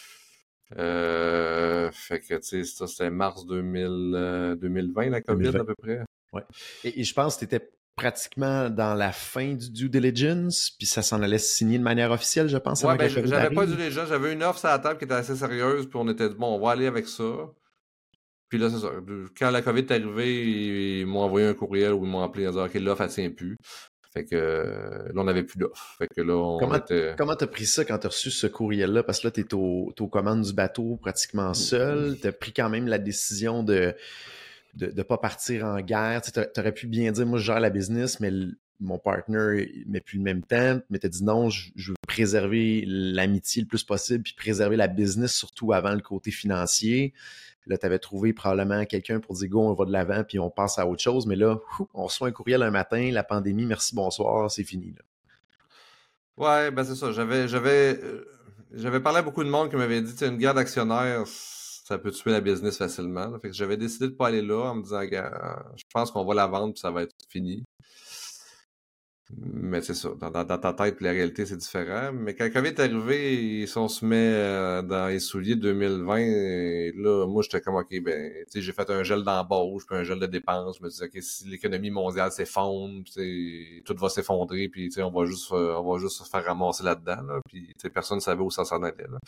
Fait que, tu sais, ça, c'était mars 2020, la COVID, 2020. À peu près.
Ouais. Et je pense que tu étais pratiquement dans la fin du due diligence, puis ça s'en allait signer de manière officielle, je pense.
Ouais, ben, j'avais pas du diligence, j'avais une offre sur la table qui était assez sérieuse, puis on était dit, bon, on va aller avec ça. Puis là, c'est ça. Quand la COVID est arrivée, ils m'ont envoyé un courriel où ils m'ont appelé en disant OK, l'offre, elle tient plus. Fait que là, on n'avait plus d'offre. Fait que là, on était.
Comment t'as pris ça quand t'as reçu ce courriel-là? Parce que là, t'es aux commandes du bateau pratiquement seul. T'as pris quand même la décision de pas partir en guerre. Tu sais, t'aurais pu bien dire, moi, je gère la business, mais mon partner il met plus le même temps. Mais t'as dit non, je veux préserver l'amitié le plus possible, puis préserver la business, surtout avant le côté financier. Là, tu avais trouvé probablement quelqu'un pour dire go, on va de l'avant, puis on passe à autre chose. Mais là, on reçoit un courriel un matin, la pandémie, merci, bonsoir, c'est fini. Là.
Ouais, ben c'est ça. J'avais parlé à beaucoup de monde qui m'avait dit, tu sais, une guerre d'actionnaires, ça peut tuer la business facilement. Là. Fait que j'avais décidé de pas aller là en me disant, gars, je pense qu'on va la vendre puis ça va être fini. Mais c'est ça, dans ta tête, puis la réalité, c'est différent. Mais quand COVID est arrivé, si on se met dans les souliers de 2020, et là, moi, j'étais comme, OK, ben, tu sais, j'ai fait un gel d'embauche, puis un gel de dépenses. Je me disais, OK, si l'économie mondiale s'effondre, puis tout va s'effondrer, puis tu sais, on va juste se faire ramasser là-dedans, là. Puis, tu sais, personne ne savait où ça s'en allait, là.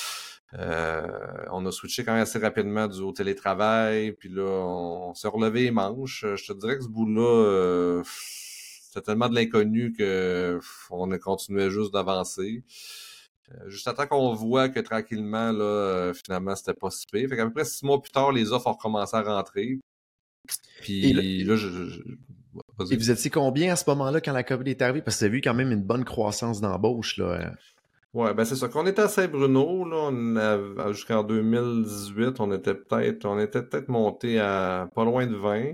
On a switché quand même assez rapidement au télétravail, puis là, on s'est relevé les manches. Je te dirais que ce bout-là, c'était tellement de l'inconnu que on a continué juste d'avancer. Juste à temps qu'on voit que tranquillement, là, finalement, c'était pas si pire. Fait qu'à peu près 6 mois plus tard, les offres ont recommencé à rentrer. Puis là,
Et
vas-y.
vous étiez combien à ce moment-là quand la COVID est arrivée? Parce que tu as vu quand même une bonne croissance d'embauche. Là.
Ouais, ben c'est ça. Quand on était à Saint-Bruno, là, jusqu'en 2018, on était peut-être monté à pas loin de 20.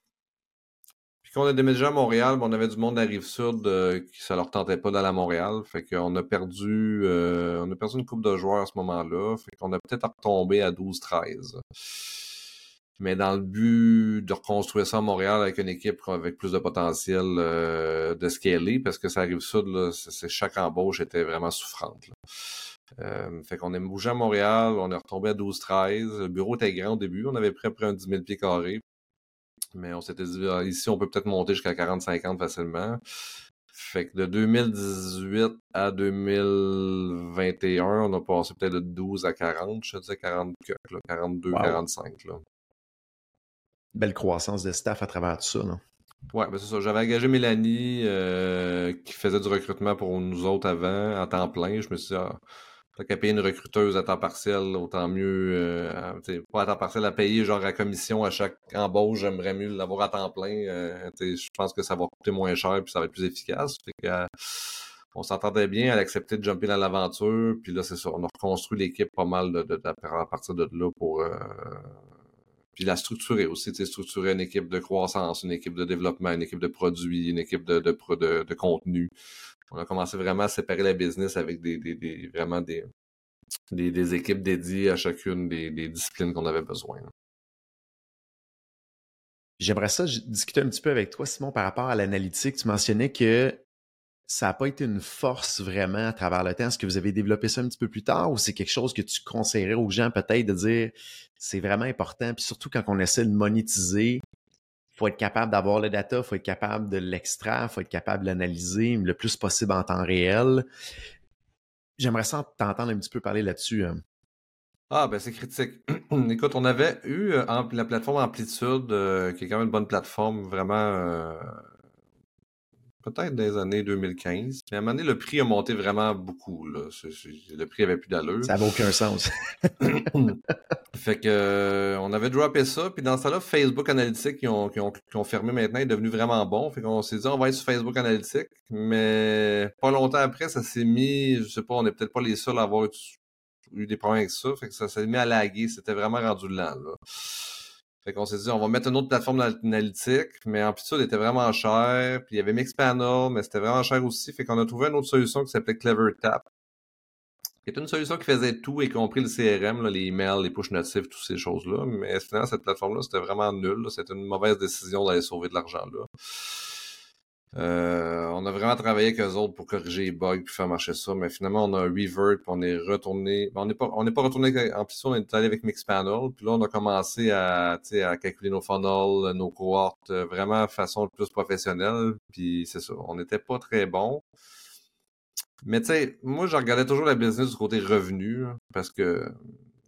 Puis quand on a déménagé à Montréal, ben, on avait du monde de la Rive-Sud qui ça leur tentait pas d'aller à Montréal. Fait qu'on on a perdu une couple de joueurs à ce moment-là. Fait qu'on a peut-être retombé à 12-13. Mais dans le but de reconstruire ça à Montréal avec une équipe avec plus de potentiel de scaler, parce que ça arrive sud, là, chaque embauche était vraiment souffrante. Là. Fait qu'on est bougé à Montréal, on est retombé à 12-13. Le bureau était grand au début, on avait pris à peu près un 10 000 pieds carrés. Mais on s'était dit, ici, on peut peut-être monter jusqu'à 40-50 facilement. Fait que de 2018 à 2021, on a passé peut-être de 12 à 40, je te disais 40, 42, wow. 45. Là.
Belle croissance de staff à travers tout ça, non?
Ouais, ben c'est ça. J'avais engagé Mélanie qui faisait du recrutement pour nous autres avant, en temps plein. Je me suis dit, t'as qu'à payer une recruteuse à temps partiel, autant mieux, pas à temps partiel, à payer genre à commission à chaque embauche, j'aimerais mieux l'avoir à temps plein. Je pense que ça va coûter moins cher puis ça va être plus efficace. Fait que, on s'entendait bien, elle acceptait de jumper dans l'aventure, puis là, c'est ça, on a reconstruit l'équipe pas mal à partir de là pour... puis la structurer aussi, structurer une équipe de croissance, une équipe de développement, une équipe de produits, une équipe de contenu. On a commencé vraiment à séparer la business avec vraiment des équipes dédiées à chacune des disciplines qu'on avait besoin. Là.
J'aimerais ça discuter un petit peu avec toi, Simon, par rapport à l'analytique. Tu mentionnais que ça n'a pas été une force vraiment à travers le temps. Est-ce que vous avez développé ça un petit peu plus tard ou c'est quelque chose que tu conseillerais aux gens peut-être de dire c'est vraiment important? Puis surtout quand on essaie de monétiser, il faut être capable d'avoir le data, il faut être capable de l'extraire, il faut être capable de l'analyser le plus possible en temps réel. J'aimerais ça t'entendre un petit peu parler là-dessus.
Ah, ben c'est critique. Écoute, on avait eu la plateforme Amplitude, qui est quand même une bonne plateforme, vraiment... peut-être dans les années 2015. Mais à un moment donné, le prix a monté vraiment beaucoup. Là. Le prix avait plus d'allure.
Ça n'avait aucun sens.
Fait que on avait droppé ça. Puis dans ce temps-là, Facebook Analytics qui ont fermé maintenant est devenu vraiment bon. Fait qu'on s'est dit on va être sur Facebook Analytics. Mais pas longtemps après, ça s'est mis, je sais pas, on n'est peut-être pas les seuls à avoir eu des problèmes avec ça. Fait que ça s'est mis à laguer. C'était vraiment rendu lent. Là. Fait qu'on s'est dit, on va mettre une autre plateforme d'analytique, mais Amplitude était vraiment cher, puis il y avait Mixpanel, mais c'était vraiment cher aussi. Fait qu'on a trouvé une autre solution qui s'appelait CleverTap, qui est une solution qui faisait tout, y compris le CRM, là, les emails, les push notifs, toutes ces choses-là. Mais finalement, cette plateforme-là, c'était vraiment nul. Là. C'était une mauvaise décision d'aller sauver de l'argent là. On a vraiment travaillé avec eux autres pour corriger les bugs puis faire marcher ça, mais finalement on a un revert puis on est retourné. On n'est pas retourné avec Amplitude, on est allé avec Mixpanel, puis là on a commencé à calculer nos funnels, nos cohortes, vraiment de façon plus professionnelle, puis c'est ça. On n'était pas très bon. Mais tu sais, moi je regardais toujours la business du côté revenu, parce que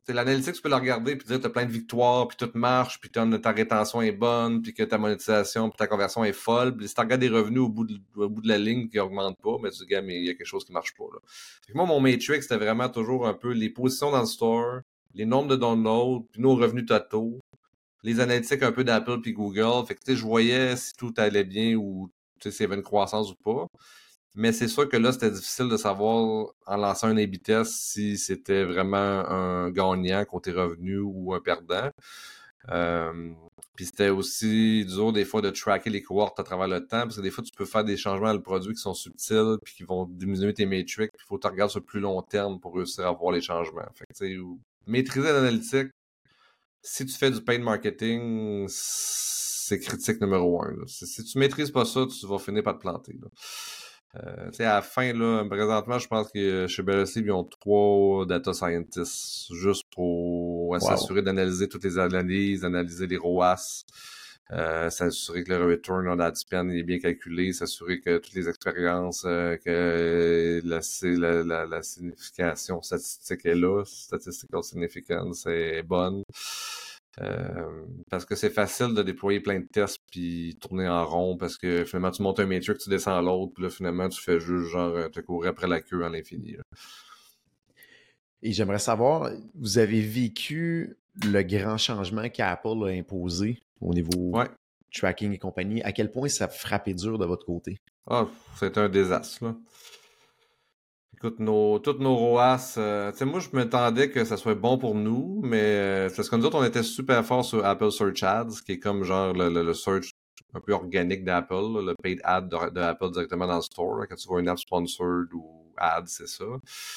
l'analytique, tu peux le regarder puis dire t'as plein de victoires, puis tout marche, puis ta rétention est bonne, puis que ta monétisation, puis ta conversion est folle. Puis si tu regardes des revenus au bout de la ligne qui augmentent pas, mais tu dis, gars, mais il y a quelque chose qui marche pas, là. Fait que moi, mon matrix, c'était vraiment toujours un peu les positions dans le store, les nombres de downloads, puis nos revenus totaux, les analytiques un peu d'Apple puis Google. Fait que, tu sais, je voyais si tout allait bien ou, tu sais, s'il y avait une croissance ou pas. Mais c'est sûr que là, c'était difficile de savoir, en lançant un A/B test, si c'était vraiment un gagnant côté revenu ou un perdant. Puis c'était aussi dur des fois de tracker les cohortes à travers le temps, parce que des fois, tu peux faire des changements dans le produit qui sont subtils, puis qui vont diminuer tes métriques, puis il faut que tu regardes sur le plus long terme pour réussir à voir les changements. Fait que, tu sais, maîtriser l'analytique, si tu fais du paid marketing, c'est critique numéro 1. Là. Si tu maîtrises pas ça, tu vas finir par te planter. Là. Tu sais, à la fin, là, présentement, je pense que chez Bellocib, ils ont 3 data scientists juste pour s'assurer d'analyser toutes les analyses, analyser les ROAS, s'assurer que le return on ad spend est bien calculé, s'assurer que toutes les expériences, que la signification statistique est là, statistical significance est bonne. Parce que c'est facile de déployer plein de tests puis tourner en rond parce que finalement tu montes un matrix, tu descends à l'autre, puis là finalement tu fais juste genre te courir après la queue à l'infini. Là.
Et j'aimerais savoir, vous avez vécu le grand changement qu'Apple a imposé au niveau tracking et compagnie. À quel point ça frappait dur de votre côté?
Ah, c'était un désastre, là. Écoute, toutes nos ROAS, tu sais, moi, je m'attendais que ça soit bon pour nous, mais c'est parce que nous autres, on était super forts sur Apple Search Ads, qui est comme genre le search un peu organique d'Apple, le paid ad de Apple directement dans le store. Là, quand tu vois une app sponsored ou ad, c'est ça.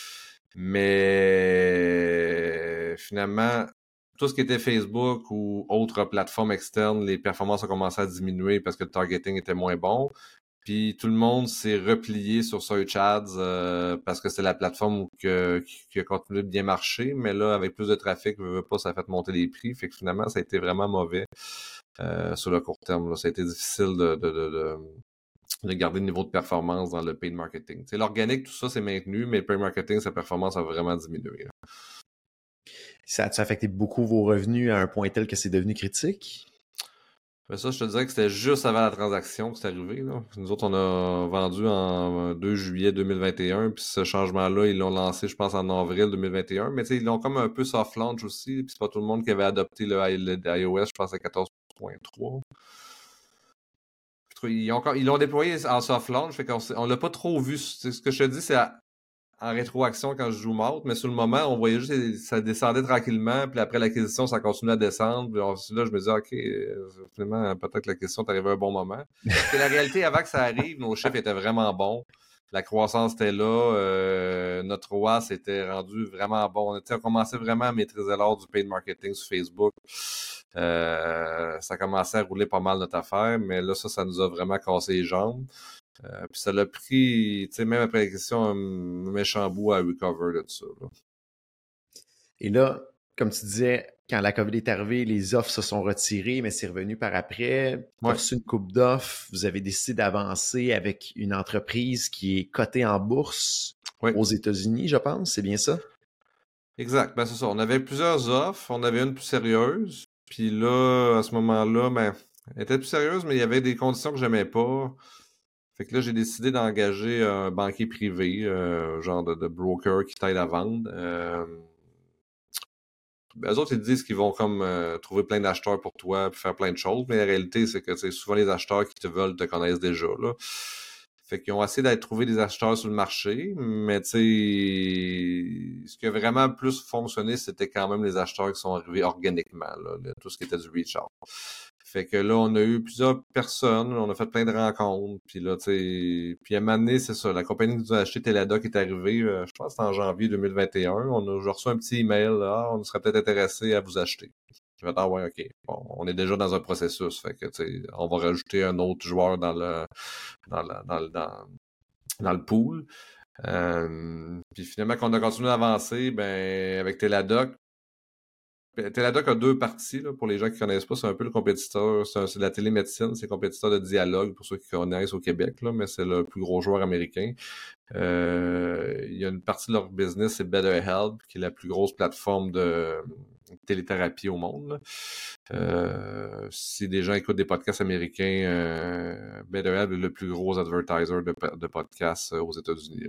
Mais finalement, tout ce qui était Facebook ou autres plateformes externes, les performances ont commencé à diminuer parce que le targeting était moins bon. Puis tout le monde s'est replié sur Search Ads parce que c'est la plateforme qui a continué de bien marcher. Mais là, avec plus de trafic, ça a fait monter les prix. Fait que finalement, ça a été vraiment mauvais sur le court terme. Là. Ça a été difficile de garder le niveau de performance dans le paid marketing. T'sais, l'organique, tout ça, c'est maintenu, mais le paid marketing, sa performance a vraiment diminué. Là.
Ça a-tu affecté beaucoup vos revenus à un point tel que c'est devenu critique?
Mais ça, je te dirais que c'était juste avant la transaction que c'est arrivé. Là. Nous autres, on a vendu en 2 juillet 2021, puis ce changement-là, ils l'ont lancé, je pense, en avril 2021. Mais tu sais, ils l'ont comme un peu soft launch aussi, puis c'est pas tout le monde qui avait adopté le iOS, je pense, à 14.3. Ils l'ont déployé en soft launch, fait qu'on l'a pas trop vu. C'est ce que je te dis, c'est en rétroaction quand je joue out, mais sur le moment, on voyait juste que ça descendait tranquillement, puis après l'acquisition, ça continuait à descendre. Puis là, je me disais, OK, finalement, peut-être que l'acquisition est arrivée à un bon moment. Et la réalité, avant que ça arrive, nos chiffres étaient vraiment bons. La croissance était là. Notre ROAS était rendu vraiment bon. On commençait vraiment à maîtriser l'art du paid marketing sur Facebook. Ça commençait à rouler pas mal notre affaire, mais là, ça nous a vraiment cassé les jambes. Puis ça l'a pris, tu sais, même après la question, un méchant bout à recover de tout ça. Là.
Et là, comme tu disais, quand la COVID est arrivée, les offres se sont retirées, mais c'est revenu par après. Tu as reçu une coupe d'offres. Vous avez décidé d'avancer avec une entreprise qui est cotée en bourse aux États-Unis, je pense. C'est bien ça?
Exact. Ben, c'est ça. On avait plusieurs offres. On avait une plus sérieuse. Puis là, à ce moment-là, ben, elle était plus sérieuse, mais il y avait des conditions que j'aimais pas. Fait que là, j'ai décidé d'engager un banquier privé, genre de broker qui t'aide à vendre. Eux autres, ils disent qu'ils vont comme trouver plein d'acheteurs pour toi et faire plein de choses, mais la réalité, c'est que c'est souvent les acheteurs qui te veulent te connaissent déjà. Là. Fait qu'ils ont essayé d'aller trouver des acheteurs sur le marché, mais tu sais, ce qui a vraiment plus fonctionné, c'était quand même les acheteurs qui sont arrivés organiquement, là, tout ce qui était du reach out. Fait que là, on a eu plusieurs personnes, on a fait plein de rencontres, puis là, tu sais, puis à un moment donné, c'est ça, la compagnie qui nous a acheté Teladoc est arrivée, je pense que c'était en janvier 2021, j'ai reçu un petit email, là, on serait peut-être intéressé à vous acheter. Je vais ouais, ok, bon, on est déjà dans un processus, fait que, tu sais, on va rajouter un autre joueur dans le pool. Puis finalement, quand on a continué d'avancer, ben, avec Teladoc, Teladoc a deux parties, là, pour les gens qui connaissent pas, c'est un peu le compétiteur, c'est de la télémédecine, c'est le compétiteur de Dialogue, pour ceux qui connaissent au Québec, là, mais c'est le plus gros joueur américain. Il y a une partie de leur business, c'est BetterHelp, qui est la plus grosse plateforme de téléthérapie au monde. Si des gens écoutent des podcasts américains, BetterHelp est le plus gros advertiser de podcasts aux États-Unis.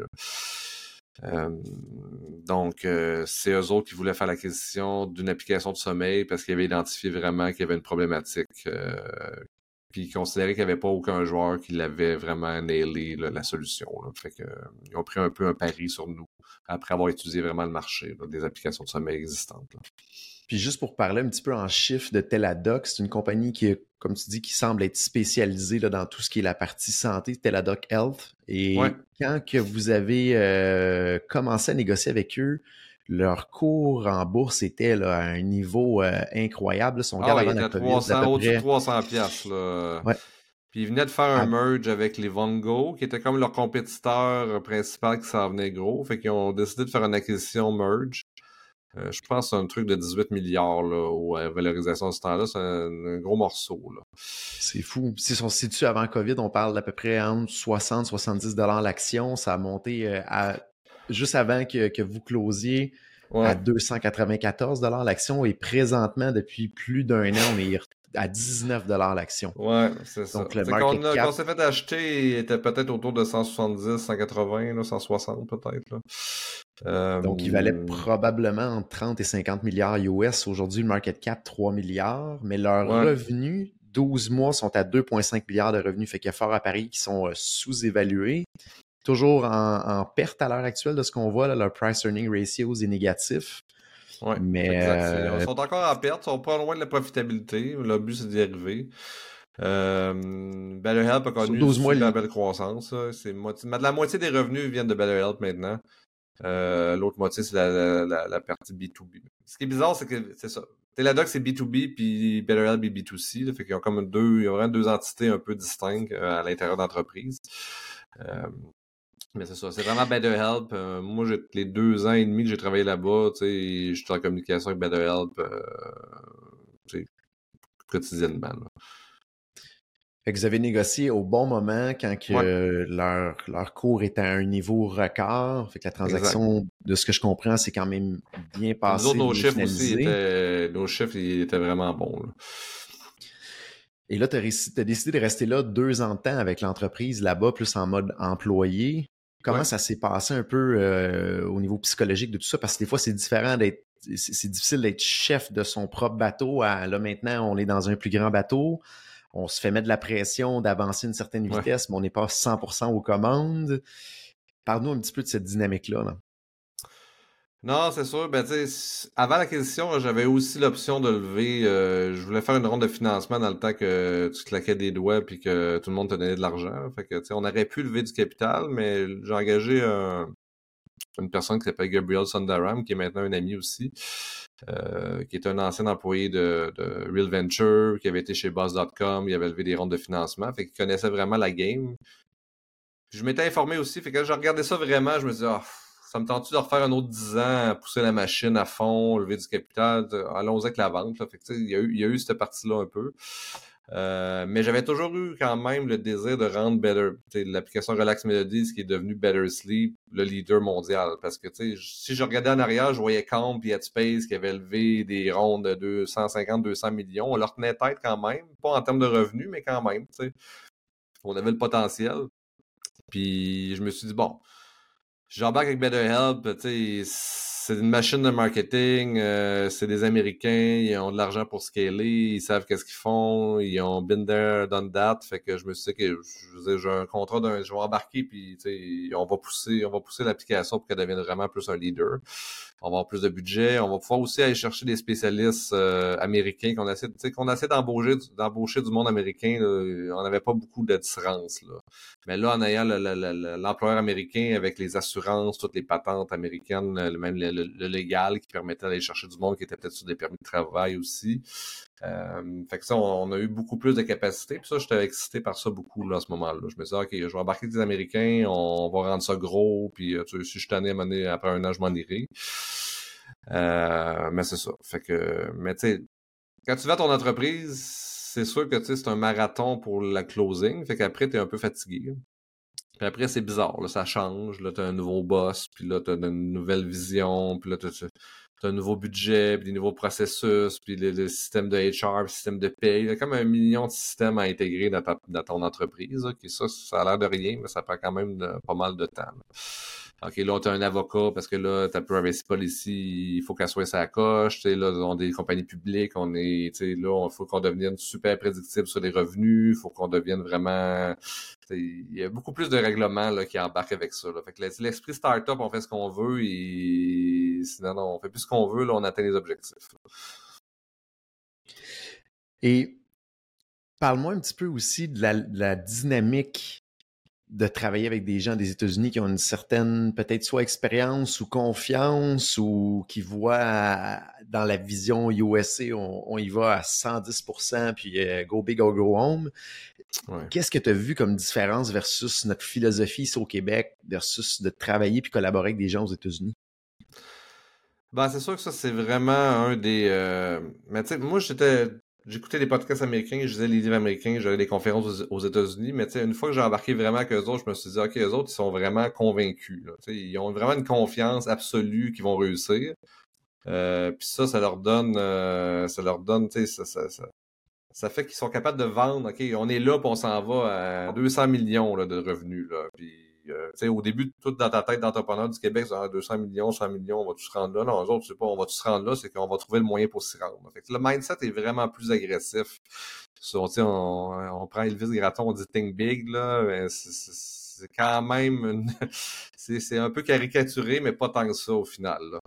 Donc, c'est eux autres qui voulaient faire l'acquisition d'une application de sommeil parce qu'ils avaient identifié vraiment qu'il y avait une problématique. Puis ils considéraient qu'il n'y avait pas aucun joueur qui l'avait vraiment nailé, là, la solution. Là. Fait que, ils ont pris un peu un pari sur nous après avoir étudié vraiment le marché là, des applications de sommeil existantes. Là.
Puis juste pour parler un petit peu en chiffres de Teladoc, c'est une compagnie qui, comme tu dis, qui semble être spécialisée là, dans tout ce qui est la partie santé, Teladoc Health. Et quand que vous avez commencé à négocier avec eux, leur cours en bourse était là, à un niveau incroyable. Son gars avant la COVID,
au-dessus de 300 piastres. Là.
Ouais.
Puis ils venaient de faire un merge avec les Vongo, qui était comme leur compétiteur principal qui s'en venait gros. Fait qu'ils ont décidé de faire une acquisition merge. Je pense que c'est un truc de 18 milliards là, aux valorisations de ce temps-là. C'est un gros morceau. Là.
C'est fou. Si on se situe avant COVID, on parle d'à peu près entre 60 70 $ l'action. Ça a monté juste avant que vous closiez à 294 $ l'action. Et présentement, depuis plus d'un an, on est à 19 $ l'action.
Ouais, c'est ça.
Donc, le market cap...
Quand on s'est fait acheter, il était peut-être autour de 170, 180, là, 160 peut-être. Là.
Donc, il valait probablement entre 30 et 50 milliards US. Aujourd'hui, le market cap, 3 milliards. Mais leurs revenus, 12 mois, sont à 2,5 milliards de revenus. Fait qu'il y a fort à parier qui sont sous-évalués. Toujours en perte à l'heure actuelle de ce qu'on voit. Là, leur price-earning ratio est négatif.
Oui, mais ils sont encore en perte. Ils sont pas loin de la profitabilité. Le but, c'est d'y arriver. BetterHelp a connu une super belle croissance. La moitié des revenus viennent de BetterHelp maintenant. L'autre moitié, c'est la partie B2B. Ce qui est bizarre, c'est que c'est ça. Teladoc, c'est B2B, puis BetterHelp est B2C. Là, fait qu'ils ont comme il y a vraiment deux entités un peu distinctes à l'intérieur d'entreprise. Mais c'est ça, c'est vraiment BetterHelp. Moi, les 2 ans et demi que j'ai travaillé là-bas, je suis en communication avec BetterHelp quotidiennement. Là.
Fait que vous avez négocié au bon moment quand que leur cours est à un niveau record. Fait que la transaction, de ce que je comprends, c'est quand même bien passé.
Nous autres, nos chiffres aussi étaient vraiment bons. Là.
Et là, tu as décidé de rester là 2 ans de temps avec l'entreprise là-bas, plus en mode employé. Comment ça s'est passé un peu au niveau psychologique de tout ça? Parce que des fois, c'est différent c'est difficile d'être chef de son propre bateau. Là, maintenant, on est dans un plus grand bateau. On se fait mettre de la pression d'avancer une certaine vitesse, mais on n'est pas 100% aux commandes. Parle-nous un petit peu de cette dynamique-là. Là.
Non, c'est sûr. Ben, avant l'acquisition, j'avais aussi l'option de lever. Je voulais faire une ronde de financement dans le temps que tu claquais des doigts puis que tout le monde te donnait de l'argent. Fait que, on aurait pu lever du capital, mais j'ai engagé une personne qui s'appelle Gabriel Sundaram, qui est maintenant un ami aussi, qui est un ancien employé de Real Venture, qui avait été chez Buzz.com, il avait levé des rondes de financement, fait qu'il connaissait vraiment la game. Puis je m'étais informé aussi, fait que quand je regardais ça vraiment, je me disais, ça me tente-tu de refaire un autre 10 ans, pousser la machine à fond, lever du capital, allons-y avec la vente. Là. Fait que, il y a eu cette partie-là un peu. Mais j'avais toujours eu quand même le désir de rendre l'application Relax Melodies qui est devenue Better Sleep le leader mondial. Parce que si je regardais en arrière, je voyais Calm et Headspace qui avaient levé des rondes de 250-200 millions. On leur tenait tête quand même, pas en termes de revenus, mais quand même. T'sais. On avait le potentiel. Puis je me suis dit, bon, j'embarque avec BetterHelp, c'est une machine de marketing, c'est des Américains, ils ont de l'argent pour scaler, ils savent qu'est-ce qu'ils font, ils ont been there, done that, fait que je me suis dit que j'ai un contrat je vais embarquer puis on va pousser l'application pour qu'elle devienne vraiment plus un leader. On va avoir plus de budget, on va pouvoir aussi aller chercher des spécialistes américains qu'on essaie d'embaucher du monde américain, là, on n'avait pas beaucoup d'attirance là. Mais là, en ayant l'employeur américain avec les assurances, toutes les patentes américaines, même le légal qui permettait d'aller chercher du monde qui était peut-être sur des permis de travail aussi. Fait que ça, on a eu beaucoup plus de capacité. Puis ça, j'étais excité par ça beaucoup là, à ce moment-là. Je me disais, OK, je vais embarquer des Américains, on va rendre ça gros. Puis si je suis tanné à mener après un an, je m'en irai. Mais c'est ça. Fait que, mais tu sais, quand tu vas à ton entreprise, c'est sûr que tu sais, c'est un marathon pour la closing. Fait qu'après, t'es un peu fatigué. Puis après, c'est bizarre, là, ça change. Là, t'as un nouveau boss, puis là, t'as une nouvelle vision, puis là, t'as un nouveau budget, puis des nouveaux processus, puis le système de HR, le système de paye. Il y a comme 1 million de systèmes à intégrer dans ton entreprise. Là, ça a l'air de rien, mais ça prend quand même pas mal de temps. Là. OK, là, t'as un avocat, parce que là, ta privacy policy, il faut qu'elle soit sa coche. Tu sais, là, on est des compagnies publiques, on est, tu sais, là, il faut qu'on devienne super prédictible sur les revenus, il faut qu'on devienne vraiment... Il y a beaucoup plus de règlements là, qui embarquent avec ça. Là. Fait que l'esprit startup, on fait ce qu'on veut et sinon, on fait plus ce qu'on veut, là, on atteint les objectifs.
Et parle-moi un petit peu aussi de la dynamique de travailler avec des gens des États-Unis qui ont une certaine, peut-être soit expérience ou confiance ou qui voient dans la vision USA, on y va à 110%, puis go big or go home. Ouais. Qu'est-ce que tu as vu comme différence versus notre philosophie ici au Québec versus de travailler puis collaborer avec des gens aux États-Unis?
Ben, c'est sûr que ça, c'est vraiment un des... Mais tu sais, moi, j'écoutais des podcasts américains, je lisais les livres américains, j'allais des conférences aux États-Unis, mais tu sais, une fois que j'ai embarqué vraiment avec eux autres, je me suis dit, OK, eux autres, ils sont vraiment convaincus. Là. Tu sais, ils ont vraiment une confiance absolue qu'ils vont réussir. Puis ça leur donne, tu sais, ça fait qu'ils sont capables de vendre. OK, on est là, puis on s'en va à 200 millions là, de revenus. Là. Puis, tu sais, au début, tout dans ta tête d'entrepreneur du Québec, c'est 200 millions, 100 millions, on va tous se rendre là. Non, eux autres, c'est pas on va tous se rendre là, c'est qu'on va trouver le moyen pour s'y rendre. Fait que le mindset est vraiment plus agressif. On prend Elvis Gratton, on dit think big, là, mais c'est quand même c'est un peu caricaturé, mais pas tant que ça au final. Là.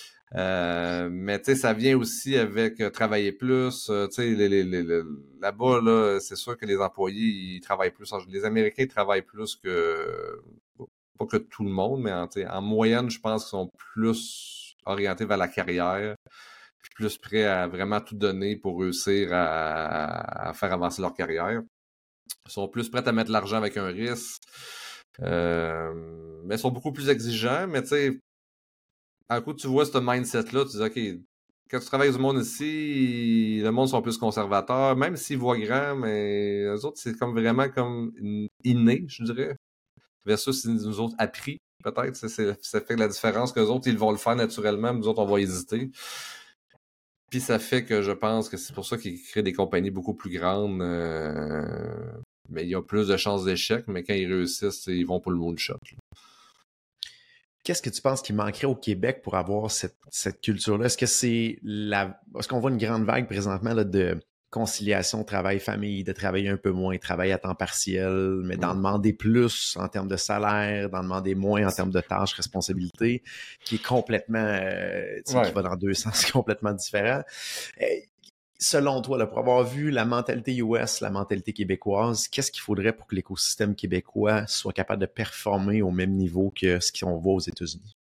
Mais tu sais, ça vient aussi avec travailler plus. Tu sais, là-bas, là, c'est sûr que les employés, ils travaillent plus. Les Américains travaillent plus que... Pas que tout le monde, mais en moyenne, je pense qu'ils sont plus orientés vers la carrière, puis plus prêts à vraiment tout donner pour réussir à faire avancer leur carrière. Ils sont plus prêts à mettre de l'argent avec un risque. Mais ils sont beaucoup plus exigeants, mais tu sais, un coup, tu vois ce mindset-là, tu dis, OK, quand tu travailles avec du monde ici, le monde sont plus conservateurs, même s'ils voient grand, mais eux autres, c'est comme vraiment comme inné, je dirais, versus nous autres appris, peut-être. Ça fait la différence qu'eux autres, ils vont le faire naturellement, nous autres, on va hésiter. Puis ça fait que je pense que c'est pour ça qu'ils créent des compagnies beaucoup plus grandes, mais ils ont plus de chances d'échec, mais quand ils réussissent, ils vont pour le moonshot. Là.
Qu'est-ce que tu penses qu'il manquerait au Québec pour avoir cette culture-là? Est-ce que est-ce qu'on voit une grande vague présentement là, de conciliation travail-famille, de travailler un peu moins, travailler à temps partiel, mais d'en demander plus en termes de salaire, d'en demander moins en termes de tâches, responsabilités, qui est complètement, qui va dans deux sens complètement différents. Selon toi, là, pour avoir vu la mentalité US, la mentalité québécoise, qu'est-ce qu'il faudrait pour que l'écosystème québécois soit capable de performer au même niveau que ce qu'on voit aux États-Unis?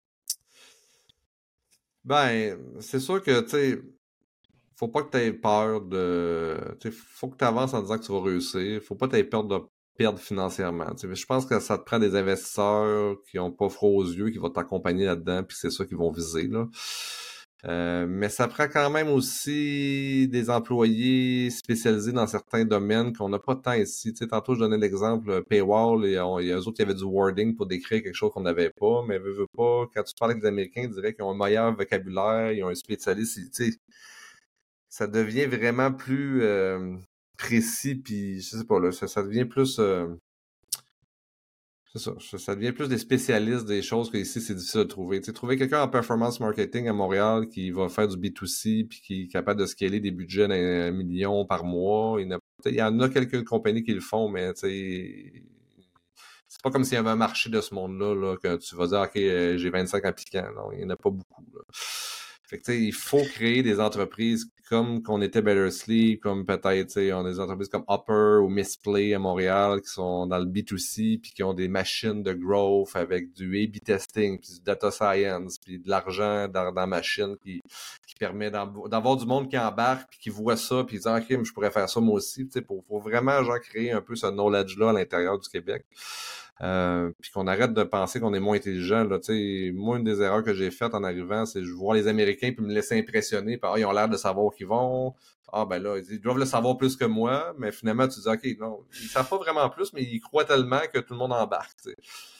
Ben, c'est sûr que, tu sais, faut pas que tu aies peur de... Tu sais, faut que tu avances en disant que tu vas réussir. Faut pas que tu aies peur de perdre financièrement. Tu sais, je pense que ça te prend des investisseurs qui ont pas froid aux yeux, qui vont t'accompagner là-dedans, puis c'est ça qu'ils vont viser, là. Mais ça prend quand même aussi des employés spécialisés dans certains domaines qu'on n'a pas tant ici. Tu sais, tantôt, je donnais l'exemple Paywall, et il y a eux autres qui avaient du wording pour décrire quelque chose qu'on n'avait pas, mais veux pas, quand tu parles avec des Américains, ils diraient qu'ils ont un meilleur vocabulaire, ils ont un spécialiste, tu sais, ça devient vraiment plus précis, puis je sais pas, là, ça devient plus... c'est ça devient plus des spécialistes des choses que ici c'est difficile de trouver. Tu sais, trouver quelqu'un en performance marketing à Montréal qui va faire du B2C puis qui est capable de scaler des budgets d'un million par mois. Il y en a quelques compagnies qui le font, mais tu sais, c'est pas comme s'il y avait un marché de ce monde-là là, que tu vas dire OK, j'ai 25 appliquants. Non, il n'y en a pas beaucoup. Là. Fait que, tu sais, il faut créer des entreprises comme qu'on était Better Sleep, comme peut-être, tu sais, on a des entreprises comme Upper ou Misplay à Montréal qui sont dans le B2C puis qui ont des machines de growth avec du A/B testing, puis du data science, puis de l'argent dans la machine qui permet d'avoir du monde qui embarque puis qui voit ça puis qui dit OK, je pourrais faire ça moi aussi, tu sais, pour vraiment genre créer un peu ce knowledge-là à l'intérieur du Québec. Puis qu'on arrête de penser qu'on est moins intelligent. Là. Moi, une des erreurs que j'ai faites en arrivant, c'est je vois les Américains puis me laisser impressionner par ils ont l'air de savoir où ils vont. Ah ben là, ils doivent le savoir plus que moi, mais finalement, tu dis OK, non, ils savent pas vraiment plus, mais ils croient tellement que tout le monde embarque. T'sais.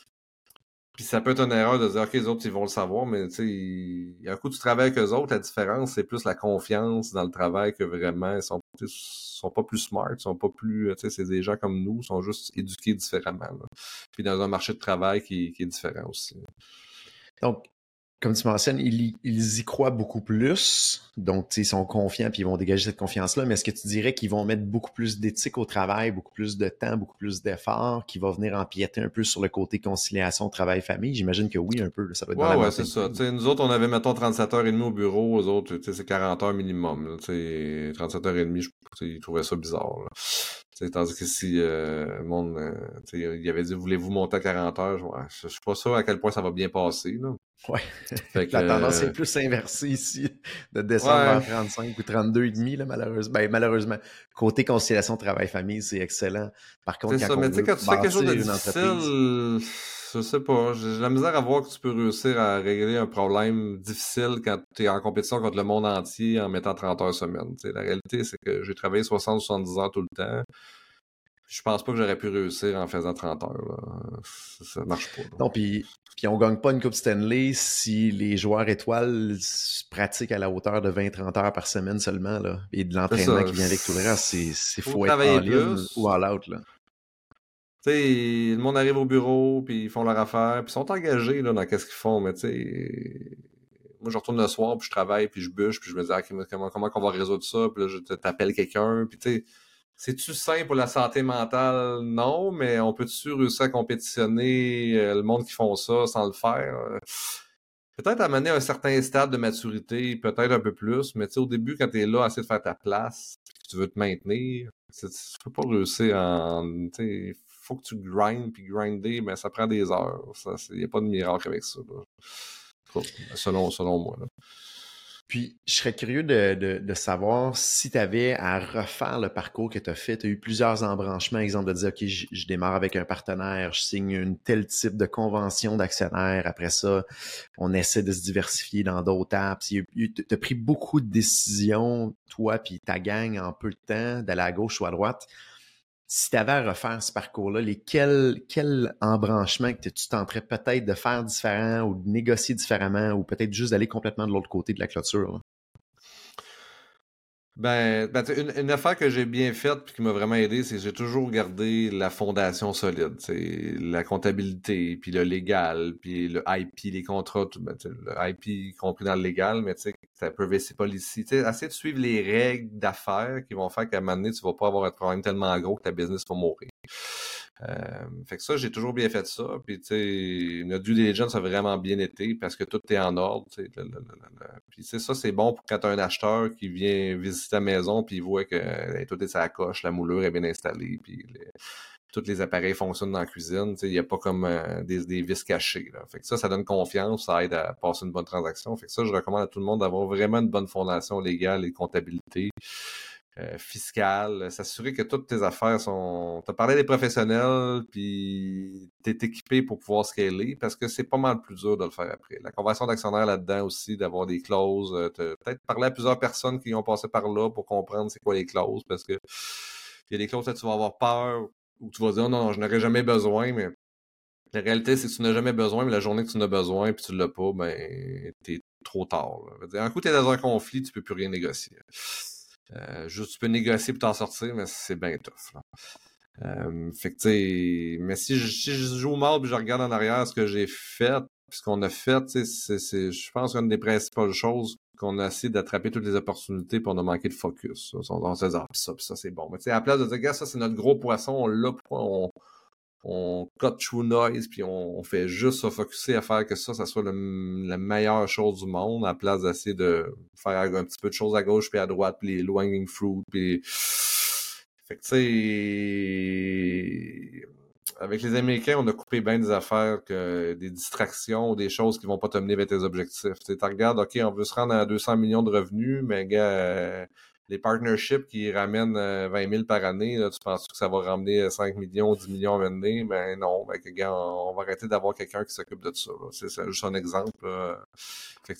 Puis ça peut être une erreur de dire OK, les autres, ils vont le savoir, mais tu sais, il y a un coup, tu travailles avec eux autres, la différence, c'est plus la confiance dans le travail que vraiment, sont pas plus smart, ils sont pas plus, tu sais, c'est des gens comme nous, ils sont juste éduqués différemment. Là. Puis dans un marché de travail qui est différent aussi.
Donc, comme tu mentionnes, ils y croient beaucoup plus. Donc, ils sont confiants puis ils vont dégager cette confiance-là. Mais est-ce que tu dirais qu'ils vont mettre beaucoup plus d'éthique au travail, beaucoup plus de temps, beaucoup plus d'efforts, qui va venir empiéter un peu sur le côté conciliation travail-famille? J'imagine que oui, un peu. Là, ça va être dans la
C'est ça. Nous autres, on avait, mettons, 37h30 au bureau. Eux autres, c'est 40 heures minimum. Là, 37h30, ils trouvaient ça bizarre. Là. Tandis que si le monde, il avait dit, voulez-vous monter à 40 heures? Je suis pas sûr à quel point ça va bien passer. Là.
Ouais.
Fait que,
la tendance est plus inversée ici, de descendre vers 35 ou 32,5, là, malheureusement. Ben, malheureusement, côté conciliation travail-famille, c'est excellent. Par contre,
c'est ça, mais tu sais, quand tu fais quelque chose de difficile, je sais pas, j'ai la misère à voir que tu peux réussir à régler un problème difficile quand tu es en compétition contre le monde entier en mettant 30 heures semaine. T'sais, la réalité, c'est que j'ai travaillé 60-70 heures tout le temps. Je pense pas que j'aurais pu réussir en faisant 30 heures. Là. Ça marche pas. Là.
Non, puis on gagne pas une Coupe Stanley si les joueurs étoiles pratiquent à la hauteur de 20-30 heures par semaine seulement. Là. Et de l'entraînement qui vient avec tout le reste, c'est faut être all-in ou all-out. Là.
Tu sais, le monde arrive au bureau, puis ils font leur affaire, puis ils sont engagés là, dans qu'est-ce qu'ils font, mais tu sais... Moi, je retourne le soir, puis je travaille, puis je bûche, puis je me dis ah, comment on va résoudre ça, puis là, je t'appelle quelqu'un, puis tu sais... C'est-tu sain pour la santé mentale? Non, mais on peut-tu réussir à compétitionner le monde qui font ça sans le faire? Peut-être amener un certain stade de maturité, peut-être un peu plus, mais tu sais, au début, quand tu es là, à essayer de faire ta place, puis que tu veux te maintenir, tu peux pas réussir en... Il faut que tu grindes, puis grinder, mais ça prend des heures. Il n'y a pas de miracle avec ça. Là. Selon moi. Là.
Puis, je serais curieux de savoir si tu avais à refaire le parcours que tu as fait. Tu as eu plusieurs embranchements, exemple de dire, OK, je démarre avec un partenaire, je signe un tel type de convention d'actionnaire. Après ça, on essaie de se diversifier dans d'autres apps. Tu as pris beaucoup de décisions, toi puis ta gang, en peu de temps, d'aller à gauche ou à droite. Si tu avais à refaire ce parcours-là, quel embranchement que tu tenterais peut-être de faire différent ou de négocier différemment ou peut-être juste d'aller complètement de l'autre côté de la clôture? Là?
Une affaire que j'ai bien faite et qui m'a vraiment aidé, c'est que j'ai toujours gardé la fondation solide. La comptabilité, puis le légal, puis le IP, les contrats, le IP compris dans le légal, mais tu sais, la privacy policy. Essayer de suivre les règles d'affaires qui vont faire qu'à un moment donné, tu vas pas avoir un problème tellement gros que ta business va mourir. Fait que ça, j'ai toujours bien fait ça. Puis, tu sais, notre due diligence a vraiment bien été parce que tout est en ordre. Puis, ça, c'est bon pour quand tu as un acheteur qui vient visiter ta maison puis il voit que tout est sur la coche, la moulure est bien installée, puis tous les appareils fonctionnent dans la cuisine. Il n'y a pas comme des vis cachés. Là. Fait que ça donne confiance, ça aide à passer une bonne transaction. Fait que ça, je recommande à tout le monde d'avoir vraiment une bonne fondation légale et comptabilité. Fiscale, s'assurer que toutes tes affaires sont... Tu as parlé des professionnels, puis tu es équipé pour pouvoir scaler, parce que c'est pas mal plus dur de le faire après. La convention d'actionnaire là-dedans aussi, d'avoir des clauses, peut-être parler à plusieurs personnes qui ont passé par là pour comprendre c'est quoi les clauses, parce que il y a des clauses que tu vas avoir peur, ou tu vas dire non, je n'aurai jamais besoin, mais la réalité, c'est que tu n'as jamais besoin, mais la journée que tu en as besoin, puis tu l'as pas, ben, t'es trop tard. Là. Un coup, t'es dans un conflit, tu peux plus rien négocier. Juste, tu peux négocier pour t'en sortir, mais c'est bien tough. Là. Fait que, tu sais, mais si je joue mal puis je regarde en arrière ce que j'ai fait, puis ce qu'on a fait, je pense qu'une des principales choses qu'on a essayé d'attraper toutes les opportunités puis on a manqué de focus. On se dit, puis ça, c'est bon. Mais tu sais, à la place de dire, regarde, ça, c'est notre gros poisson, on l'a, pourquoi on cut through noise, puis on fait juste se focusser à faire que ça soit la meilleure chose du monde, à la place d'essayer de faire un petit peu de choses à gauche puis à droite, puis les low-hanging fruit, puis... Fait que, tu sais... Avec les Américains, on a coupé bien des affaires, des distractions ou des choses qui vont pas te mener vers tes objectifs. Tu regardes, OK, on veut se rendre à 200 millions de revenus, mais gars... les partnerships qui ramènent 20 000 par année, là, tu penses que ça va ramener 5 millions, 10 millions à l'année? Ben non, ben, gars, on va arrêter d'avoir quelqu'un qui s'occupe de ça. C'est juste un exemple. Là. Fait que,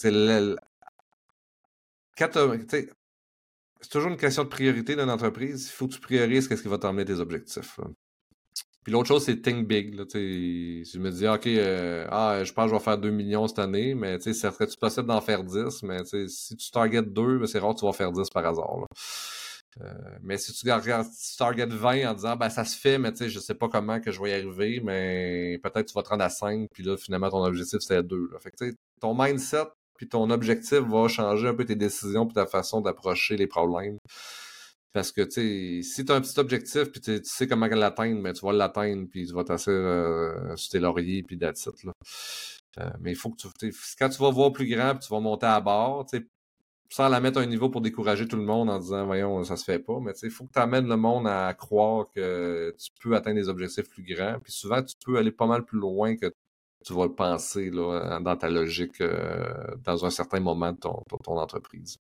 c'est toujours une question de priorité d'une entreprise. Il faut que tu priorises qu'est-ce qui va t'emmener tes objectifs. Là. Puis l'autre chose, c'est think big. Là, si je me dis, OK, je pense que je vais faire 2 millions cette année, mais ça serait-tu possible d'en faire 10? Mais si tu target 2, ben, c'est rare que tu vas faire 10 par hasard. Là. Mais si tu target 20 en disant, ben ça se fait, mais je sais pas comment que je vais y arriver, mais peut-être que tu vas te rendre à 5, puis là, finalement, ton objectif, c'était 2. Là. Fait que ton mindset puis ton objectif va changer un peu tes décisions puis ta façon d'approcher les problèmes. Parce que, si tu as un petit objectif puis tu sais comment l'atteindre, mais tu vas l'atteindre puis tu vas t'asseoir sur tes lauriers puis that's it, là. Mais il faut que quand tu vas voir plus grand puis tu vas monter à bord, sans la mettre à un niveau pour décourager tout le monde en disant, voyons, ça se fait pas, mais il faut que tu amènes le monde à croire que tu peux atteindre des objectifs plus grands. Puis souvent, tu peux aller pas mal plus loin que tu vas le penser là, dans ta logique dans un certain moment de ton entreprise.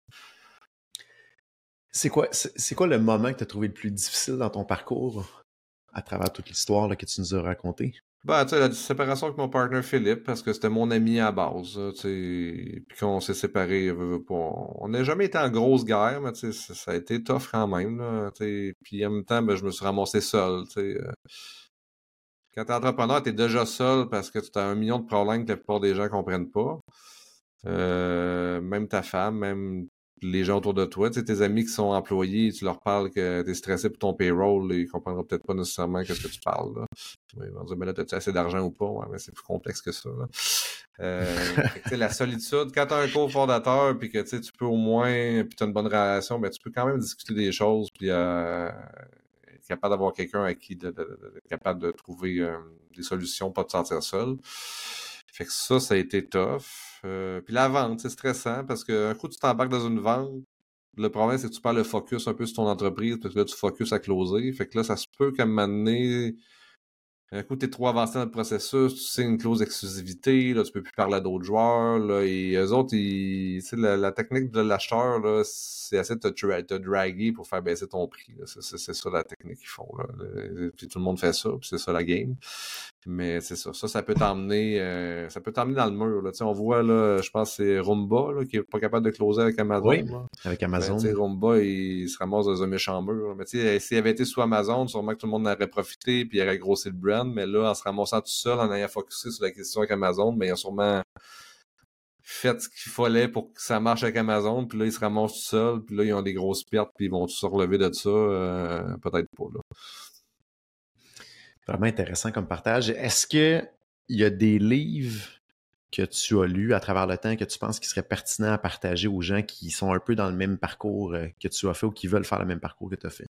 C'est quoi le moment que tu as trouvé le plus difficile dans ton parcours à travers toute l'histoire là, que tu nous as racontée?
Ben, tu sais, la séparation avec mon partner Philippe, parce que c'était mon ami à base, tu sais, puis qu'on s'est séparés, on n'a jamais été en grosse guerre, mais tu sais, ça a été tough quand même, là, tu sais, puis en même temps, ben, je me suis ramassé seul, tu sais. Quand t'es entrepreneur, t'es déjà seul parce que tu as 1 million de problèmes que la plupart des gens comprennent pas. Même ta femme, même les gens autour de toi, tu sais, tes amis qui sont employés, tu leur parles que t'es stressé pour ton payroll, ils comprendront peut-être pas nécessairement qu'est-ce que tu parles, là. Ils vont dire, mais là, t'as-tu assez d'argent ou pas? Ouais, mais c'est plus complexe que ça, là. La solitude, quand t'as un cofondateur, puis que tu peux au moins, puis t'as une bonne relation, ben tu peux quand même discuter des choses, puis être capable d'avoir quelqu'un à qui être capable de trouver des solutions, pas de se sentir seul. Fait que ça a été tough. Puis la vente, c'est stressant parce qu'un coup, tu t'embarques dans une vente. Le problème, c'est que tu perds le focus un peu sur ton entreprise parce que là, tu focus à closer. Fait que là, ça se peut qu'à un moment donné, un coup, t'es trop avancé dans le processus, tu sais une clause d'exclusivité, là, tu peux plus parler à d'autres joueurs, là, et eux autres, la technique de l'acheteur, là, c'est essayer de te draguer pour faire baisser ton prix, là. C'est ça la technique qu'ils font, là. Puis tout le monde fait ça, puis c'est ça la game. Mais c'est ça. Ça peut t'emmener dans le mur, là. Tu sais, on voit, là, je pense que c'est Roomba, là, qui est pas capable de closer avec Amazon,
Oui,
là.
avec Amazon.
Ben, tu sais, Roomba, il se ramasse dans un méchant mur, là. Mais tu sais, s'il avait été sous Amazon, sûrement que tout le monde en aurait profité, puis il aurait grossi le brand. Mais là, en se ramassant tout seul, en ayant focusé sur la question avec Amazon, ben, il a sûrement fait ce qu'il fallait pour que ça marche avec Amazon, puis là, ils se ramassent tout seul, puis là, ils ont des grosses pertes, puis ils vont se relever de ça, peut-être pas, là.
Vraiment intéressant comme partage. Est-ce que il y a des livres que tu as lus à travers le temps que tu penses qu'ils seraient pertinents à partager aux gens qui sont un peu dans le même parcours que tu as fait ou qui veulent faire le même parcours que tu as fait?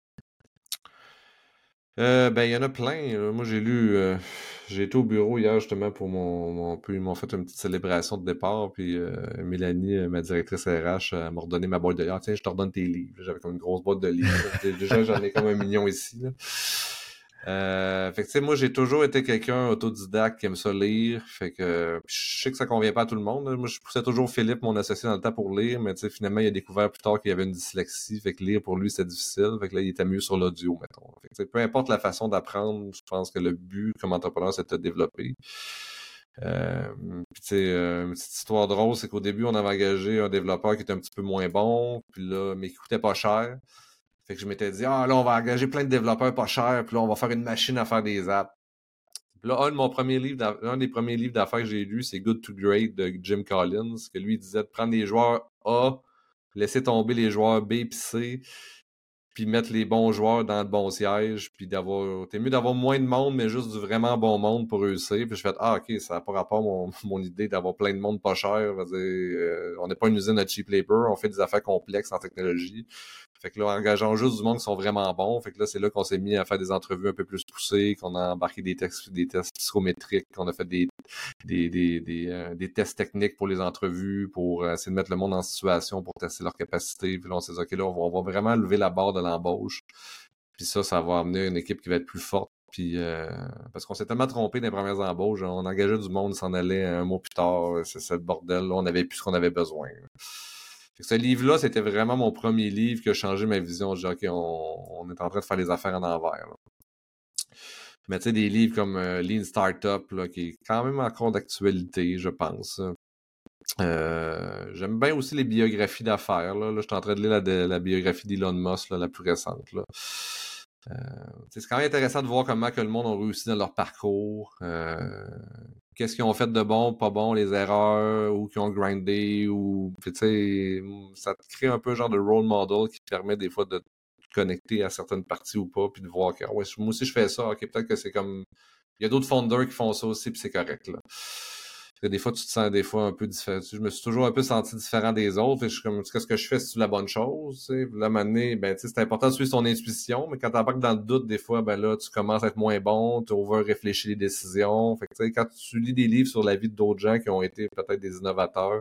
Ben, il y en a plein. Là. Moi, j'ai été au bureau hier justement pour ils m'ont fait une petite célébration de départ. Puis Mélanie, ma directrice RH, m'a redonné ma boîte de livres. Tiens, je te redonne tes livres. J'avais comme une grosse boîte de livres. Déjà, j'en ai comme 1 million ici. Là. Fait que tu sais, moi j'ai toujours été quelqu'un autodidacte qui aime ça lire. Fait que je sais que ça convient pas à tout le monde. Là. Moi je poussais toujours Philippe, mon associé, dans le temps pour lire, mais tu sais, finalement, il a découvert plus tard qu'il y avait une dyslexie. Fait que lire pour lui c'était difficile. Fait que là, il était mieux sur l'audio, mettons. Fait que, peu importe la façon d'apprendre, je pense que le but comme entrepreneur, c'est de te développer. Puis tu sais, une petite histoire drôle, c'est qu'au début, on avait engagé un développeur qui était un petit peu moins bon, puis là, mais qui coûtait pas cher. Fait que je m'étais dit, là, on va engager plein de développeurs pas chers, puis là, on va faire une machine à faire des apps. Puis là, un des premiers livres d'affaires que j'ai lu, c'est Good to Great de Jim Collins, que lui, il disait de prendre les joueurs A, laisser tomber les joueurs B et C, puis mettre les bons joueurs dans le bon siège, puis t'es mieux d'avoir moins de monde, mais juste du vraiment bon monde pour réussir. Puis je fais, ok, ça n'a pas rapport mon idée d'avoir plein de monde pas cher. On n'est pas une usine de cheap labor, on fait des affaires complexes en technologie. Fait que là, engageant juste du monde qui sont vraiment bons. Fait que là, c'est là qu'on s'est mis à faire des entrevues un peu plus poussées, qu'on a embarqué des tests psychométriques, qu'on a fait des tests techniques pour les entrevues, pour essayer de mettre le monde en situation pour tester leur capacité. Puis là, on s'est dit, OK, là, on va vraiment lever la barre de l'embauche. Puis ça va amener une équipe qui va être plus forte. Puis parce qu'on s'est tellement trompé dans les premières embauches, on engageait du monde, s'en allait un mois plus tard. C'est le bordel. Là, on n'avait plus ce qu'on avait besoin. Fait que ce livre-là, c'était vraiment mon premier livre qui a changé ma vision. Je dis, OK, on est en train de faire les affaires en envers. Là. Mais tu sais, des livres comme Lean Startup, là, qui est quand même encore d'actualité, je pense. J'aime bien aussi les biographies d'affaires. Là, je suis en train de lire la biographie d'Elon Musk, là, la plus récente. Là. C'est quand même intéressant de voir comment que le monde a réussi dans leur parcours. Qu'est-ce qu'ils ont fait de bon, pas bon, les erreurs, ou qu'ils ont grindé, ou tu sais, ça te crée un peu un genre de role model qui te permet des fois de te connecter à certaines parties ou pas, puis de voir que ouais, moi aussi je fais ça, ok, peut-être que c'est comme. Il y a d'autres founders qui font ça aussi, puis c'est correct là. Des fois, tu te sens des fois un peu différent. Je me suis toujours un peu senti différent des autres. Et je suis comme, qu'est-ce que je fais, c'est la bonne chose? T'sais? Là, maintenant, ben, c'est important de suivre son intuition, mais quand t'embarques dans le doute, des fois, ben là, tu commences à être moins bon, tu over-réfléchis les décisions. Fait que, quand tu lis des livres sur la vie d'autres gens qui ont été peut-être des innovateurs,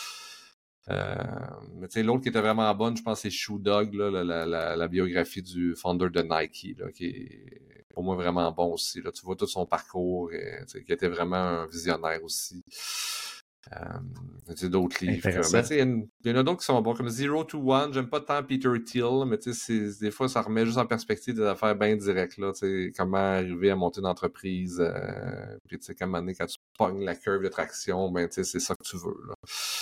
mais tu sais, l'autre qui était vraiment bonne, je pense, c'est Shoe Dog, là, la biographie du founder de Nike, là, qui est pour moi vraiment bon aussi. Là. Tu vois tout son parcours, qui était vraiment un visionnaire aussi. D'autres livres. Mais, il y en a d'autres qui sont bons, comme Zero to One. J'aime pas tant Peter Thiel, mais des fois, ça remet juste en perspective des affaires bien directes. Là, comment arriver à monter une entreprise. Puis, comment quand tu pognes la curve de traction, ben, c'est ça que tu veux. Là.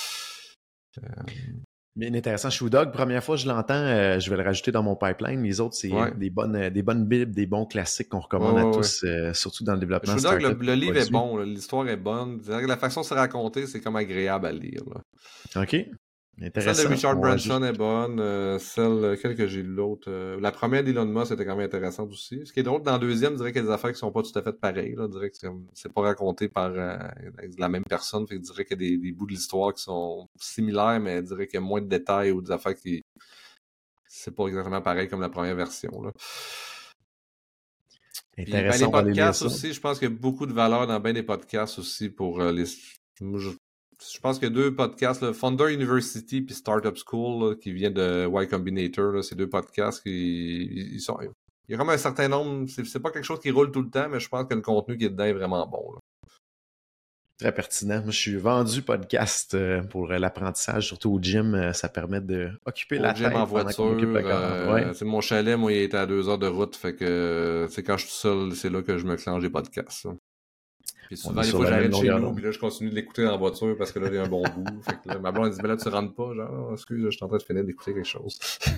Bien intéressant. Shoe Dog, première fois que je l'entends, je vais le rajouter dans mon pipeline. Les autres, c'est des bonnes bibles, des bons classiques qu'on recommande à tous, surtout dans le développement
Shoe Dog,
startup.
le livre est bon, là, l'histoire est bonne. La façon de se raconter, c'est comme agréable à lire. Là.
OK. Intéressant.
Celle de Richard Branson est bonne. Quelle que j'ai lu l'autre. La première d'Elon Musk était quand même intéressante aussi. Ce qui est drôle, dans la deuxième, je dirais qu'il y a des affaires qui sont pas tout à fait pareilles. Là. Je dirais que c'est pas raconté par la même personne. Fait que je dirais qu'il y a des bouts de l'histoire qui sont similaires, mais je dirais qu'il y a moins de détails ou des affaires qui. C'est pas exactement pareil comme la première version. Là.
Intéressant.
Puis, les podcasts aussi, je pense qu'il y a beaucoup de valeur dans bien des podcasts aussi pour les. Je pense qu'il y a 2 podcasts, là, Founder University puis Startup School, là, qui vient de Y Combinator. Là, ces 2 podcasts ils sont. Il y a comme un certain nombre. C'est pas quelque chose qui roule tout le temps, mais je pense que le contenu qui est dedans est vraiment bon. Là.
Très pertinent. Moi, je suis vendu podcast pour l'apprentissage, surtout au gym. Ça permet d'occuper la tête
en voiture. Mon chalet, moi, il était à 2 heures de route. Fait que quand je suis seul, c'est là que je me clenche des podcasts. Là. Puis souvent, des fois, j'arrête chez nous, puis là, je continue de l'écouter dans la voiture parce que là, il y a un bon goût. Fait que là, ma blonde, elle dit, mais là, tu rentres pas, genre, excuse, je suis en train de finir d'écouter quelque chose.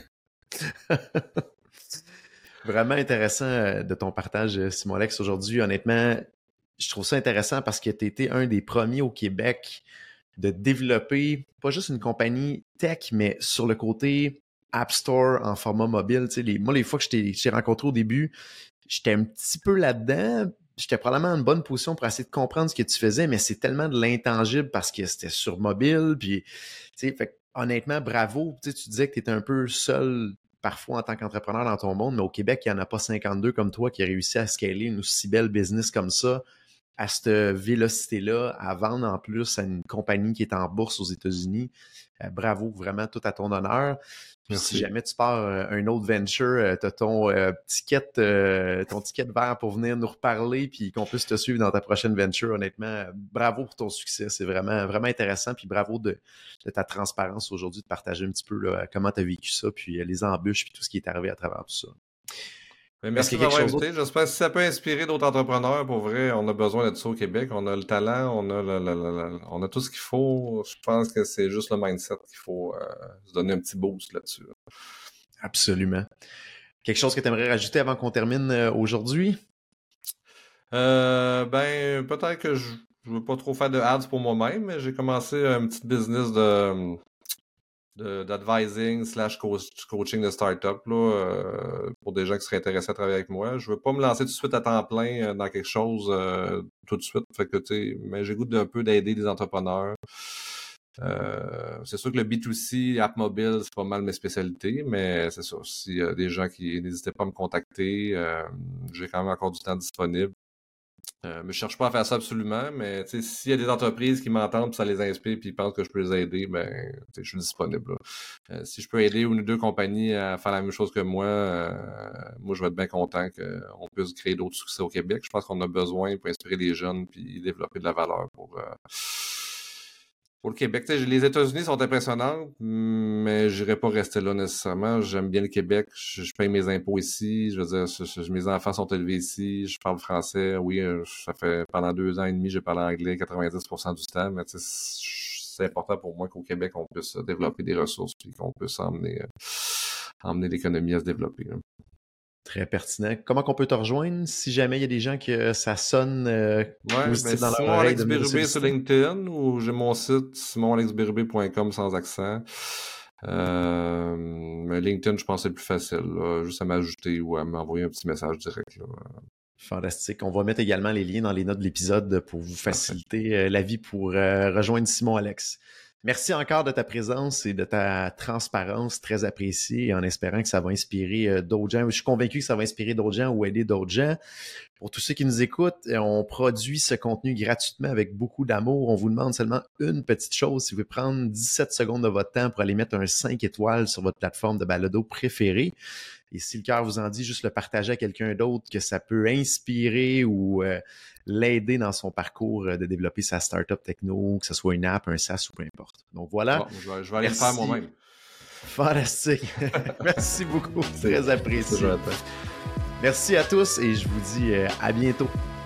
Vraiment intéressant de ton partage, Simon-Alex, aujourd'hui. Honnêtement, je trouve ça intéressant parce que tu étais un des premiers au Québec de développer pas juste une compagnie tech, mais sur le côté App Store en format mobile. Moi, les fois que je t'ai rencontré au début, j'étais un petit peu là-dedans. J'étais probablement en une bonne position pour essayer de comprendre ce que tu faisais, mais c'est tellement de l'intangible parce que c'était sur mobile. Puis, fait, honnêtement, bravo. Tu disais que tu étais un peu seul parfois en tant qu'entrepreneur dans ton monde, mais au Québec, il n'y en a pas 52 comme toi qui a réussi à scaler une aussi belle business comme ça, à cette vélocité-là, à vendre en plus à une compagnie qui est en bourse aux États-Unis. Bravo, vraiment tout à ton honneur. Si jamais tu pars un autre venture, tu as ton ticket vert pour venir nous reparler puis qu'on puisse te suivre dans ta prochaine venture. Honnêtement, bravo pour ton succès. C'est vraiment, vraiment intéressant. Puis bravo de ta transparence aujourd'hui, de partager un petit peu là, comment tu as vécu ça, puis les embûches, puis tout ce qui est arrivé à travers tout ça.
Merci de m'avoir invité. J'espère que si ça peut inspirer d'autres entrepreneurs, pour vrai, on a besoin de ça au Québec. On a le talent, on a tout ce qu'il faut. Je pense que c'est juste le mindset qu'il faut se donner un petit boost là-dessus.
Absolument. Quelque chose que tu aimerais rajouter avant qu'on termine aujourd'hui?
Peut-être que je ne veux pas trop faire de ads pour moi-même, mais j'ai commencé un petit business d'advising / coaching de start-up pour des gens qui seraient intéressés à travailler avec moi. Je veux pas me lancer tout de suite à temps plein dans quelque chose tout de suite. Fait que, mais j'ai goût d'un peu d'aider des entrepreneurs. C'est sûr que le B2C, app mobile, c'est pas mal mes spécialités, mais c'est ça. S'il y a des gens qui n'hésitaient pas à me contacter, j'ai quand même encore du temps disponible. Je ne cherche pas à faire ça absolument, mais s'il y a des entreprises qui m'entendent et ça les inspire et ils pensent que je peux les aider, je suis disponible. Si je peux aider une ou 2 compagnies à faire la même chose que moi, moi je vais être bien content qu'on puisse créer d'autres succès au Québec. Je pense qu'on a besoin pour inspirer les jeunes et développer de la valeur pour Pour le Québec, les États-Unis sont impressionnants, mais j'irai pas rester là nécessairement. J'aime bien le Québec. Je paye mes impôts ici. Je veux dire, mes enfants sont élevés ici. Je parle français. Oui, ça fait pendant 2 ans et demi, j'ai parlé anglais 90% du temps, mais c'est important pour moi qu'au Québec, on puisse développer des ressources puis qu'on puisse emmener l'économie à se développer. Là.
Très pertinent. Comment qu'on peut te rejoindre si jamais il y a des gens que ça sonne positif dans leur
Simon
oreille
Alex
de me
Bérubé sur
solliciter?
LinkedIn ou j'ai mon site simonalexbérubé.com sans accent. Mais LinkedIn, je pense que c'est le plus facile. Là. Juste à m'ajouter ou à m'envoyer un petit message direct. Là.
Fantastique. On va mettre également les liens dans les notes de l'épisode pour vous faciliter la vie pour rejoindre Simon Alex. Merci encore de ta présence et de ta transparence très appréciée en espérant que ça va inspirer d'autres gens. Je suis convaincu que ça va inspirer d'autres gens ou aider d'autres gens. Pour tous ceux qui nous écoutent, on produit ce contenu gratuitement avec beaucoup d'amour. On vous demande seulement une petite chose. Si vous pouvez prendre 17 secondes de votre temps pour aller mettre un 5 étoiles sur votre plateforme de balado préférée. Et si le cœur vous en dit, juste le partager à quelqu'un d'autre que ça peut inspirer ou l'aider dans son parcours de développer sa startup techno, que ce soit une app, un SaaS ou peu importe. Donc voilà.
Bon, je vais aller le faire moi-même.
Fantastique. Merci beaucoup. Très apprécié. Merci à tous et je vous dis à bientôt.